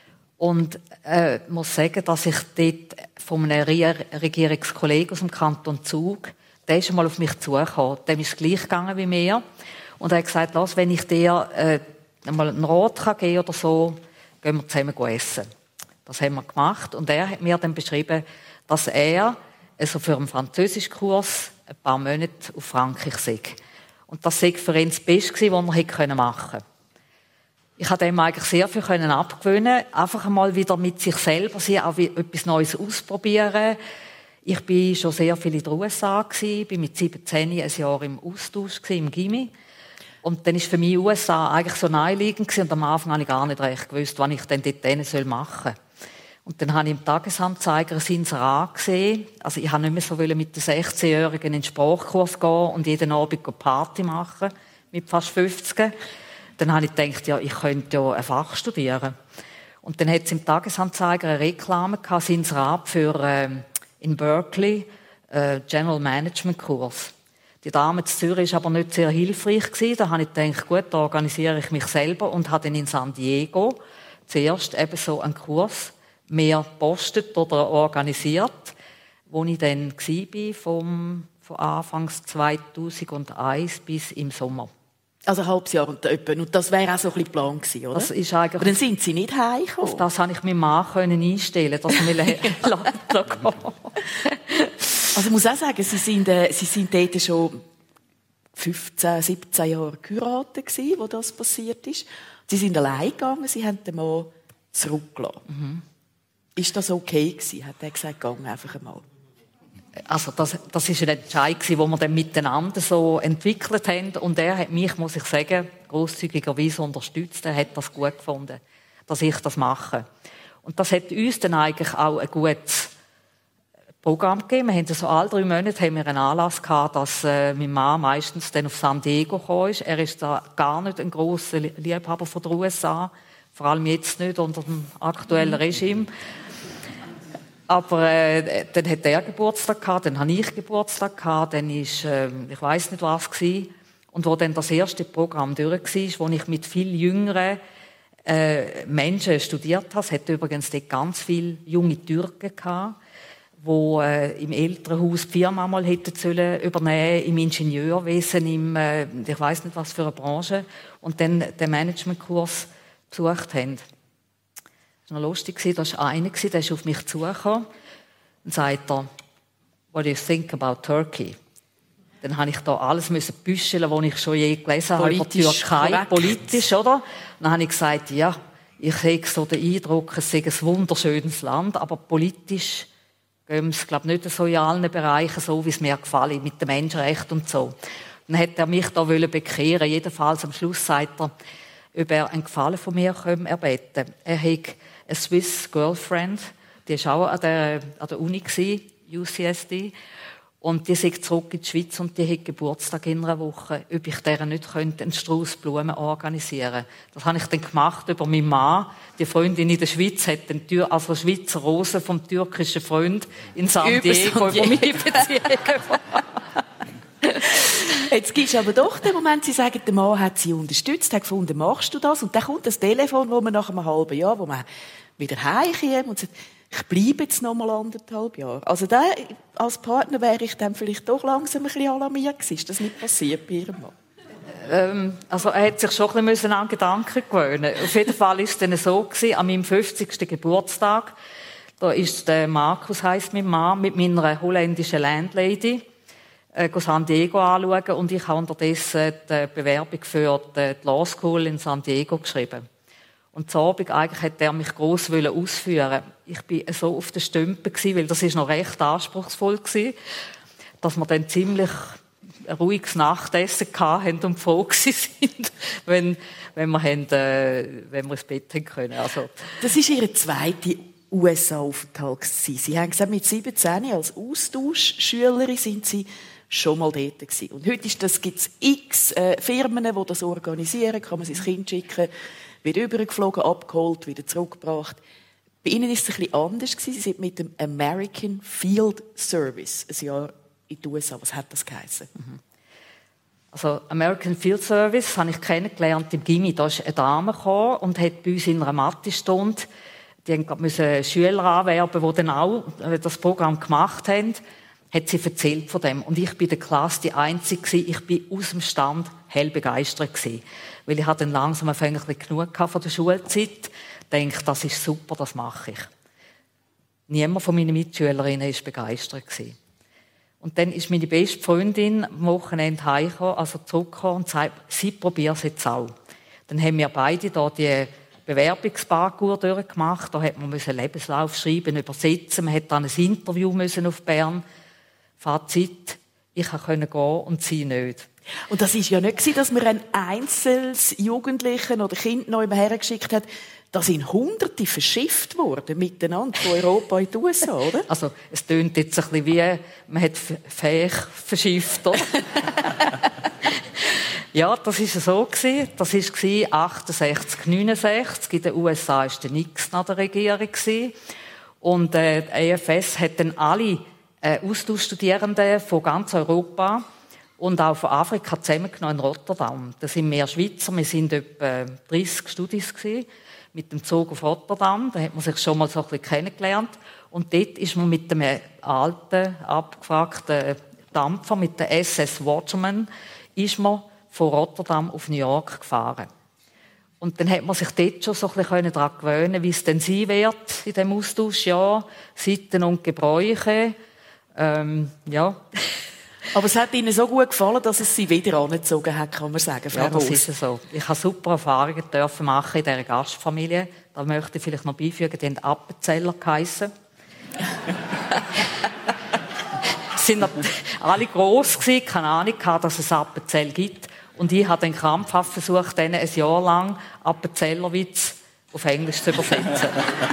Und äh, muss sagen, dass ich dort von einem Regierungskollegen aus dem Kanton Zug, der ist einmal auf mich zugekommen, dem ist es gleich gegangen wie mir. Und er hat gesagt, lass, wenn ich dir äh, einmal einen Rat kann geben oder so, gehen wir zusammen essen. Das haben wir gemacht. Und er hat mir dann beschrieben, dass er also für einen Französischkurs ein paar Monate auf Frankreich sei. Und das sei für ihn das Beste, was er hätte machen können. Ich konnte ihm eigentlich sehr viel abgewöhnen. Einfach einmal wieder mit sich selber sein, auch etwas Neues ausprobieren. Ich war schon sehr viel in den U S A, bin mit siebzehn ein Jahr im Austausch, im Gymi. Und dann war für mich U S A eigentlich so naheliegend und am Anfang habe ich gar nicht recht gewusst, was ich denn dort machen soll. Und dann habe ich im Tagesanzeiger ein Inserat gesehen. Also ich wollte nicht mehr so mit den sechzehnjährigen in den Sprachkurs gehen und jeden Abend Party machen, mit fast fünfzig. Dann habe ich gedacht, ja, ich könnte ja ein Fach studieren. Und dann hat es im Tagesanzeiger eine Reklame gehabt, ein Inserat für ähm, in Berkeley äh, General Management Kurs. Die Dame in Zürich war aber nicht sehr hilfreich gewesen. Da habe ich gedacht, gut, da organisiere ich mich selber und habe dann in San Diego zuerst eben so einen Kurs mehr gepostet oder organisiert, wo ich dann war, vom, von Anfangs zweitausendeins bis im Sommer. Also ein halbes Jahr und etwa. Und das wäre auch so ein bisschen Plan gewesen, oder? Das ist eigentlich, aber dann sind Sie nicht heimgekommen. Auf das konnte ich meinen Mann einstellen, dass er mich gehen. Also ich muss auch sagen, Sie sind, äh, Sie sind dort schon fünfzehn, siebzehn Jahre geheiratet gewesen, wo das passiert ist. Sie sind allein gegangen, Sie haben den Mann zurückgelassen. Mhm. Ist das okay gewesen? Hat er gesagt, gang einfach einmal. Also das, das ist ein Entscheid gewesen, den wir dann miteinander so entwickelt haben. Und er hat mich, muss ich sagen, grosszügigerweise unterstützt. Er hat das gut gefunden, dass ich das mache. Und das hat uns dann eigentlich auch ein gutes Programm gegeben. Wir haben so alle drei Monate haben wir einen Anlass gehabt, dass äh, mein Mann meistens dann auf San Diego gekommen ist. Er ist da gar nicht ein grosser Liebhaber von den U S A. Vor allem jetzt nicht unter dem aktuellen Regime. Aber äh, dann hat er Geburtstag gehabt, dann habe ich Geburtstag gehabt, dann ist, äh, ich weiss nicht was gewesen. Und wo dann das erste Programm durch war, wo ich mit viel jüngeren äh, Menschen studiert habe, es hat übrigens dort ganz viele junge Türken gehabt, die äh, im Elternhaus die Firma mal hätten sollen übernehmen, im Ingenieurwesen, im, äh, ich weiss nicht was für eine Branche, und dann den Managementkurs besucht haben. Das war noch lustig, da war einer, der ist auf mich zugekommen und sagte, what do you think about Turkey? Dann habe ich da alles büscheln, was ich schon je gelesen habe über die Türkei, korrekt. Politisch, oder? Dann habe ich gesagt, ja, ich habe so den Eindruck, es sei ein wunderschönes Land, aber politisch gehen wir es, glaube ich, nicht so in allen Bereichen, so wie es mir gefallen, mit den Menschenrechten und so. Dann hat er mich da bekehren. Jedenfalls am Schluss sagt er, ob er einen Gefallen von mir erbeten könne. Er hat eine Swiss Girlfriend, die war auch an der, an der Uni, U C S D. Und die ist zurück in die Schweiz und die hat Geburtstag in einer Woche. Ob ich deren nicht könnte, einen Strauß Blumen organisieren. Das habe ich dann gemacht über meinen Mann. Die Freundin in der Schweiz hat den Tür, also Schweizer Rose vom türkischen Freund in San Diego über meine Beziehung. Jetzt gibt es aber doch den Moment, Sie sagen, der Mann hat Sie unterstützt, hat gefunden, machst du das? Und dann kommt das Telefon, wo man nach einem halben Jahr, wo man wieder heimkommt und sagt, ich bleibe jetzt noch mal anderthalb Jahre. Also da, als Partner wäre ich dann vielleicht doch langsam ein bisschen alarmiert gewesen. Ist das nicht passiert bei Ihrem Mann? Ähm, also er hat sich schon ein bisschen an Gedanken gewöhnen. Auf jeden Fall war es dann so gewesen, an meinem fünfzigsten Geburtstag, da ist der Markus, heisst mein Mann, mit meiner holländischen Landlady äh, San Diego anschauen, und ich habe unterdessen die Bewerbung für die Law School in San Diego geschrieben. Und zu Abend eigentlich hätte er mich gross ausführen. Ich war so auf den Stümpen, weil das ist noch recht anspruchsvoll war, dass wir dann ziemlich ein ruhiges Nachtessen hatten und froh sind, wenn, wenn, wir haben, äh, wenn wir ins Bett haben können. Also, das ist Ihr zweiter U S A-Aufenthalt. Sie haben gesagt, mit siebzehn als Austauschschülerin sind Sie schon mal dort gewesen. Und heute ist das, gibt es x äh, Firmen, die das organisieren, kann man sein Kind schicken, wird übergeflogen, abgeholt, wieder zurückgebracht. Bei Ihnen ist es ein bisschen anders gewesen. Sie sind mit dem American Field Service ein Jahr in den U S A. Was hat das geheißen? Also American Field Service habe ich kennengelernt im Gymi. Da ist eine Dame gekommen und hat bei uns in einer Mathestunde, die mussten Schüler anwerben, die dann auch das Programm gemacht haben, hat sie erzählt von dem. Und ich bin in der Klasse die Einzige gewesen. Ich bin aus dem Stand hell begeistert gewesen. Weil ich hatte dann langsam ein bisschen genug von der Schulzeit. Ich denke, das ist super, das mache ich. Niemand von meinen Mitschülerinnen war begeistert gewesen. Und dann ist meine beste Freundin am Wochenende heimgekommen, also zurückgekommen und sagt, sie probiert es jetzt auch. Dann haben wir beide da die Bewerbungsparcours durchgemacht. Da hat man einen Lebenslauf schreiben, übersetzen. Man hat dann ein Interview müssen auf Bern. Fazit, ich konnte gehen und sie nicht. Und das war ja nicht so, dass man ein einzelnes Jugendlichen oder Kind noch hergeschickt hat. Da sind Hunderte verschifft worden miteinander von Europa in die U S A, oder? Also, es tönt jetzt ein bisschen wie, man hat Fähig verschifft, oder? Ja, das war so. Das war achtundsechzig, neunundsechzig. In den U S A war der Nixon an der Regierung. Und äh, die E F S hat dann alle äh, Austauschstudierenden von ganz Europa und auch von Afrika zusammengenommen in Rotterdam. Da sind mehr Schweizer, wir sind etwa dreißig Studis gewesen, mit dem Zug auf Rotterdam. Da hat man sich schon mal so ein bisschen kennengelernt. Und dort ist man mit dem alten, abgefragten Dampfer, mit der S S Waterman, ist man von Rotterdam auf New York gefahren. Und dann hat man sich dort schon so ein bisschen daran gewöhnen, wie es denn sein wird in diesem Austauschjahr, Sitten und Gebräuche. Ähm, ja. Aber es hat Ihnen so gut gefallen, dass es Sie wieder angezogen hat, kann man sagen, Frau Ja, das Roos. ist so. Ich habe super Erfahrungen dürfen machen in dieser Gastfamilie. Da möchte ich vielleicht noch beifügen, die haben Appenzeller geheissen. Sie waren alle gross gewesen, keine Ahnung, dass es Appenzell gibt. Und ich habe dann krampfhaft versucht, denen ein Jahr lang Appenzellerwitz auf Englisch zu übersetzen.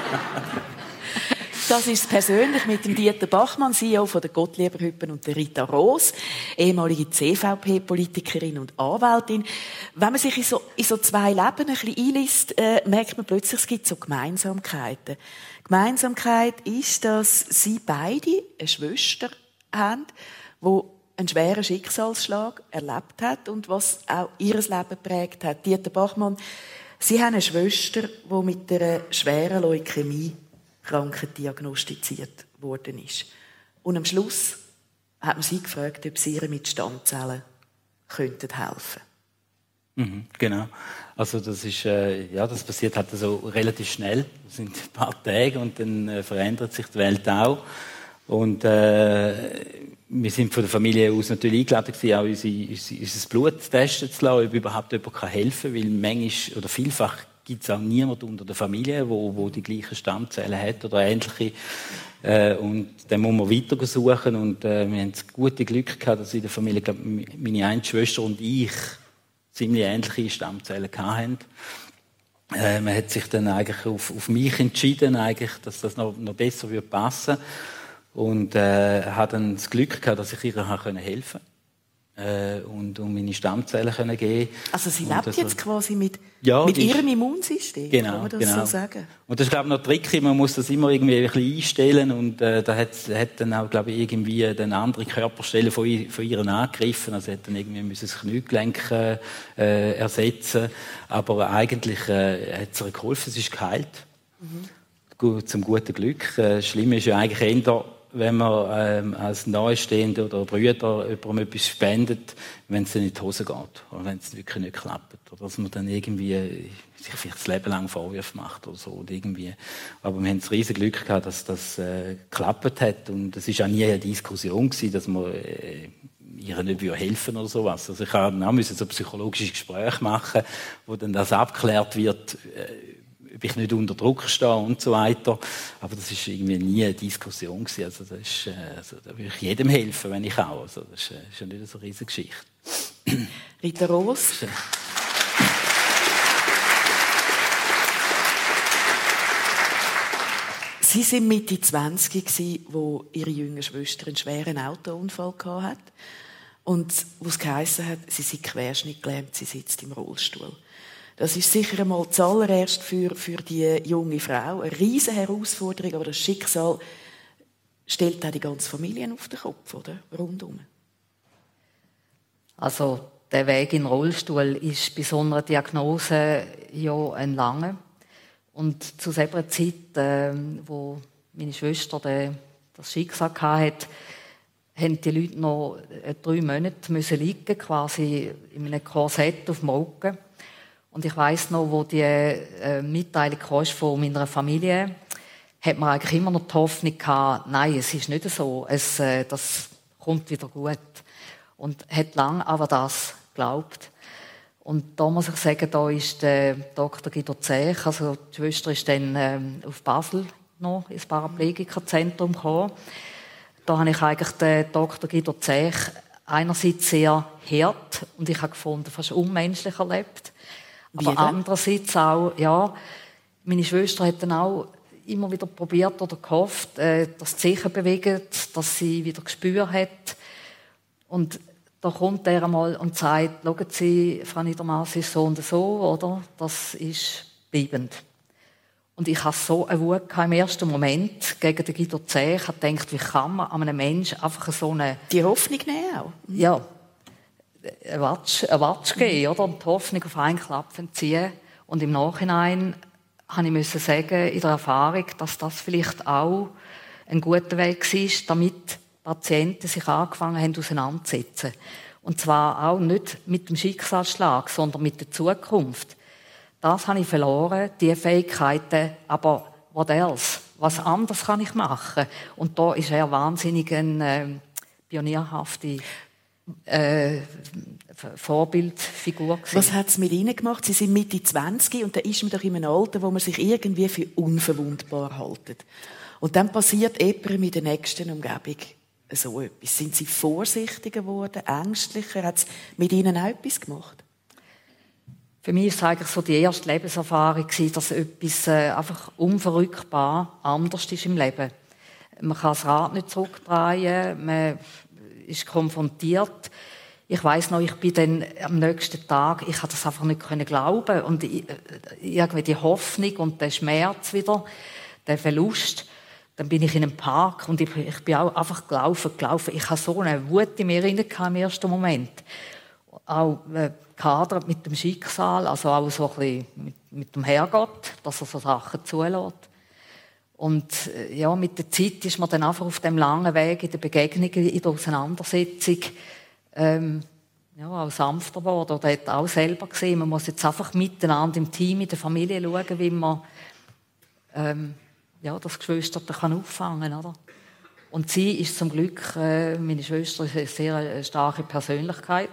Das ist persönlich mit dem Dieter Bachmann, C E O von der Gottlieber Hüppen und der Rita Roos, ehemalige C V P-Politikerin und Anwältin. Wenn man sich in so, in so zwei Leben ein bisschen einliest, äh, merkt man plötzlich, es gibt so Gemeinsamkeiten. Gemeinsamkeit ist, dass sie beide eine Schwester haben, die einen schweren Schicksalsschlag erlebt hat und was auch ihr Leben geprägt hat. Dieter Bachmann, Sie haben eine Schwester, die mit einer schweren Leukämie-Krankheit diagnostiziert worden ist. Und am Schluss hat man sie gefragt, ob sie ihr mit Stammzellen könnten helfen. Mhm, genau. Also das ist, äh, ja, das passiert halt so relativ schnell. Das sind ein paar Tage und dann äh, verändert sich die Welt auch. Und äh, wir sind von der Familie aus natürlich eingeladen gewesen, auch unsere, unsere, unser Blut testen zu lassen, ob überhaupt jemand helfen kann, weil manchmal oder vielfach gibt es auch niemanden unter der Familie, wo, wo die gleichen Stammzellen hat oder ähnliche. Äh, und dann muss man weiter suchen und äh, wir haben das gute Glück gehabt, dass in der Familie, glaub, meine eine Schwester und ich ziemlich ähnliche Stammzellen hatten. Äh, man hat sich dann eigentlich auf, auf mich entschieden, eigentlich, dass das noch, noch besser würde passen. Und äh, hat dann das Glück gehabt, dass ich ihr helfen konnte äh, und um meine Stammzellen können geben. Also sie lebt also, jetzt quasi mit, ja, mit ihrem Immunsystem, genau, kann man das genau. so sagen? Und das ist, glaube ich, noch tricky, man muss das immer irgendwie ein bisschen einstellen und äh, da hat, hat dann auch, glaube ich, irgendwie dann andere Körperstellen von, ihr, von ihr angegriffen, also hat dann irgendwie müssen das Kniegelenk äh, ersetzen, aber eigentlich äh, hat es ihr geholfen, es ist geheilt. Mhm. Gut, zum guten Glück. Äh, schlimm ist ja eigentlich eher, wenn man ähm, als Nahestehende oder Brüder jemandem etwas spendet, wenn es dann in die Hose geht oder wenn es wirklich nicht klappt. Oder dass man dann irgendwie sich vielleicht das Leben lang Vorwürfe macht oder so. Oder irgendwie. Aber wir haben das riesige Glück gehabt, dass das äh, geklappt hat. Und es war auch nie eine Diskussion gewesen, dass man äh, ihr nicht helfen oder sowas. Also ich musste so psychologische Gespräche machen, wo dann das abgeklärt wird, äh, ob ich nicht unter Druck stehe und so weiter. Aber das war irgendwie nie eine Diskussion gewesen. Also das ist, äh, also da würde ich jedem helfen, wenn ich auch. Also das ist, äh, ist ja nicht so eine riesige Geschichte. Rita Roos. Sie waren Mitte zwanzig, wo Ihre jüngere Schwester einen schweren Autounfall hatte. Und wo es geheissen hat, sie sei querschnittgelähmt, sie sitzt im Rollstuhl. Das ist sicher einmal zuallererst für, für die junge Frau eine riesige Herausforderung, aber das Schicksal stellt auch die ganze Familie auf den Kopf, oder? Rundum. Also, der Weg in den Rollstuhl ist bei so einer Diagnose ja ein langer. Und zu selber Zeit, äh, wo meine Schwester den, das Schicksal hatte, haben die Leute noch drei Monate müssen liegen, quasi in einem Korsett auf dem Rücken. Und ich weiss noch, wo die äh, Mitteilung kam von meiner Familie, hat man eigentlich immer noch die Hoffnung gehabt, nein, es ist nicht so, es, äh, das kommt wieder gut. Und hat lange aber das geglaubt. Und da muss ich sagen, da ist der Doktor Guido Zech, also die Schwester ist dann ähm, auf Basel noch ins Paraplegikerzentrum gekommen. Da habe ich eigentlich den Doktor Guido Zech einerseits sehr hart und ich habe gefunden, fast unmenschlich erlebt. Aber Wie andererseits auch, ja, meine Schwester hat dann auch immer wieder probiert oder gehofft, äh, dass sie sich bewegt, dass sie wieder Gespür hat. Und da kommt er einmal und sagt, schauen Sie, Frau Niedermaß, ist so und so, oder? Das ist bleibend. Und ich hatte so eine Wut im ersten Moment gegen den Guido Zech. Ich habe gedacht, wie kann man einem Menschen einfach so eine... Die Hoffnung nehmen auch. Ja. Ein Watsch, ein Watsch geben, oder? Und die Hoffnung auf einen Klappen ziehen. Und im Nachhinein habe ich sagen, in der Erfahrung, dass das vielleicht auch ein guter Weg war, damit Patienten sich angefangen haben, auseinanderzusetzen. Und zwar auch nicht mit dem Schicksalsschlag, sondern mit der Zukunft. Das habe ich verloren, diese Fähigkeiten, aber what else? Was anderes kann ich machen? Und da ist er wahnsinnig eine äh, pionierhafte äh, Vorbildfigur gewesen. Was hat es mit Ihnen gemacht? Sie sind Mitte zwanzig und da ist man doch in einem Alter, wo man sich irgendwie für unverwundbar hält. Und dann passiert jemandem in der nächsten Umgebung so etwas. Sind Sie vorsichtiger geworden, ängstlicher? Hat es mit Ihnen auch etwas gemacht? Für mich war es eigentlich so die erste Lebenserfahrung, dass etwas äh, einfach unverrückbar anders ist im Leben. Man kann das Rad nicht zurückdrehen, man ist konfrontiert. Ich weiss noch, ich bin dann am nächsten Tag, ich konnte das einfach nicht glauben. Und ich, irgendwie die Hoffnung und der Schmerz wieder, der Verlust. Dann bin ich in einem Park und ich, ich bin auch einfach gelaufen, gelaufen. Ich hatte so eine Wut in mir rein im ersten Moment. Auch äh, gehadert mit dem Schicksal, also auch so ein bisschen mit, mit dem Herrgott, dass er so Sachen zulässt. Und äh, ja, mit der Zeit ist man dann einfach auf dem langen Weg in der Begegnung, in der Auseinandersetzung ähm, ja, auch sanfter geworden. Oder hat auch selber gesehen, man muss jetzt einfach miteinander im Team, in der Familie schauen, wie man ähm, ja, das Geschwister kann auffangen kann. Oder? Und sie ist zum Glück, äh, meine Schwester ist eine sehr starke Persönlichkeit.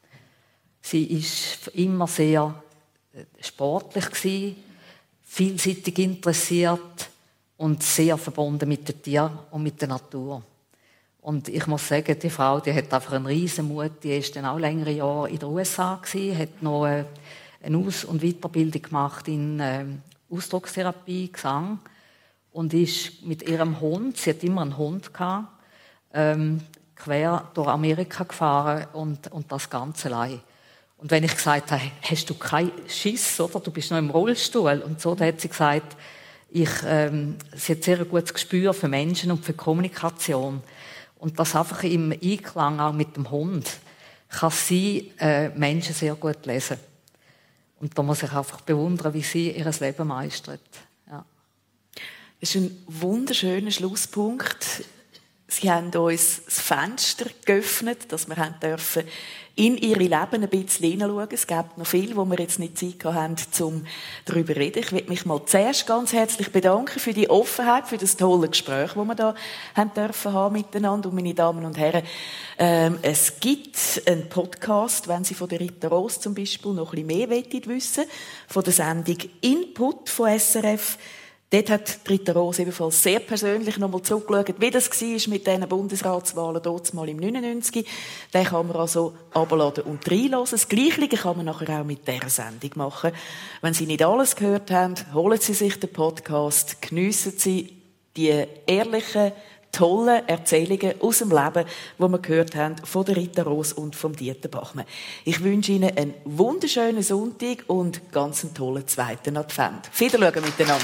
Sie war immer sehr sportlich gewesen, vielseitig interessiert und sehr verbunden mit den Tieren und mit der Natur. Und ich muss sagen, die Frau, die hat einfach einen riesen Mut. Die war dann auch längere Jahre in den U S A gewesen, hat noch eine Aus- und Weiterbildung gemacht in äh, Ausdruckstherapie, Gesang und ist mit ihrem Hund, sie hat immer einen Hund gehabt, ähm, quer durch Amerika gefahren und, und das Ganze allein. Und wenn ich gesagt habe, hast du keinen Schiss, oder? Du bist noch im Rollstuhl. Und so, da hat sie gesagt, ich, ähm, sie hat sehr ein gutes Gespür für Menschen und für Kommunikation. Und das einfach im Einklang auch mit dem Hund kann sie äh, Menschen sehr gut lesen. Und da muss ich einfach bewundern, wie sie ihr Leben meistert. Ja. Das ist ein wunderschöner Schlusspunkt. Sie haben uns das Fenster geöffnet, dass wir haben dürfen in ihre Leben ein bisschen hineinschauen. Es gibt noch viel, wo wir jetzt nicht Zeit haben, um darüber zu reden. Ich möchte mich mal zuerst ganz herzlich bedanken für die Offenheit, für das tolle Gespräch, das wir da haben dürfen haben miteinander. Und meine Damen und Herren, ähm, es gibt einen Podcast, wenn Sie von der Rita Roos zum Beispiel noch ein bisschen mehr wissen wollen, von der Sendung Input von S R F. Dort hat Rita Roos ebenfalls sehr persönlich nochmal zurückgeschaut, wie das war mit diesen Bundesratswahlen dort mal im neunundneunzig. Den kann man also runterladen und reinhören. Das Gleiche kann man nachher auch mit dieser Sendung machen. Wenn Sie nicht alles gehört haben, holen Sie sich den Podcast, geniessen Sie die ehrlichen, tollen Erzählungen aus dem Leben, die wir gehört haben von der Rita Roos und vom Dieter Bachmann. Ich wünsche Ihnen einen wunderschönen Sonntag und ganz einen tollen zweiten Advent. Wiedersehen miteinander.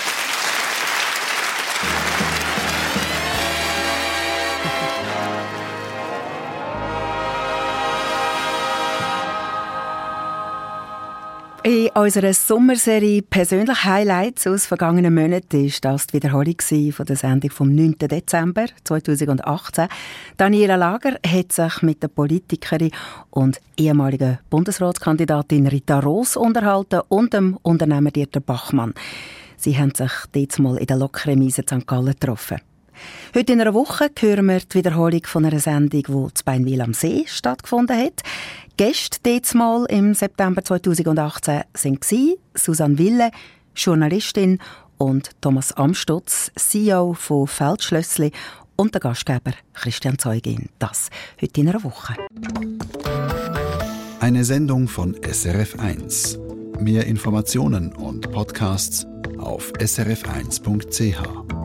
In unserer Sommerserie «Persönliche Highlights» aus vergangenen Monaten war das die Wiederholung von der Sendung vom neunten Dezember zweitausendachtzehn. Daniela Lager hat sich mit der Politikerin und ehemaligen Bundesratskandidatin Rita Roos unterhalten und dem Unternehmer Dieter Bachmann. Sie haben sich dort mal in der Lokremise Sankt Gallen getroffen. Heute in einer Woche hören wir die Wiederholung von einer Sendung, die in Beinwil am See stattgefunden hat. Gäste dort mal im September zweitausendachtzehn waren Susanne Wille, Journalistin, und Thomas Amstutz, C E O von Feldschlössli, und der Gastgeber Christian Zeugin. Das heute in einer Woche. Eine Sendung von S R F eins. Mehr Informationen und Podcasts auf s r f eins punkt c h.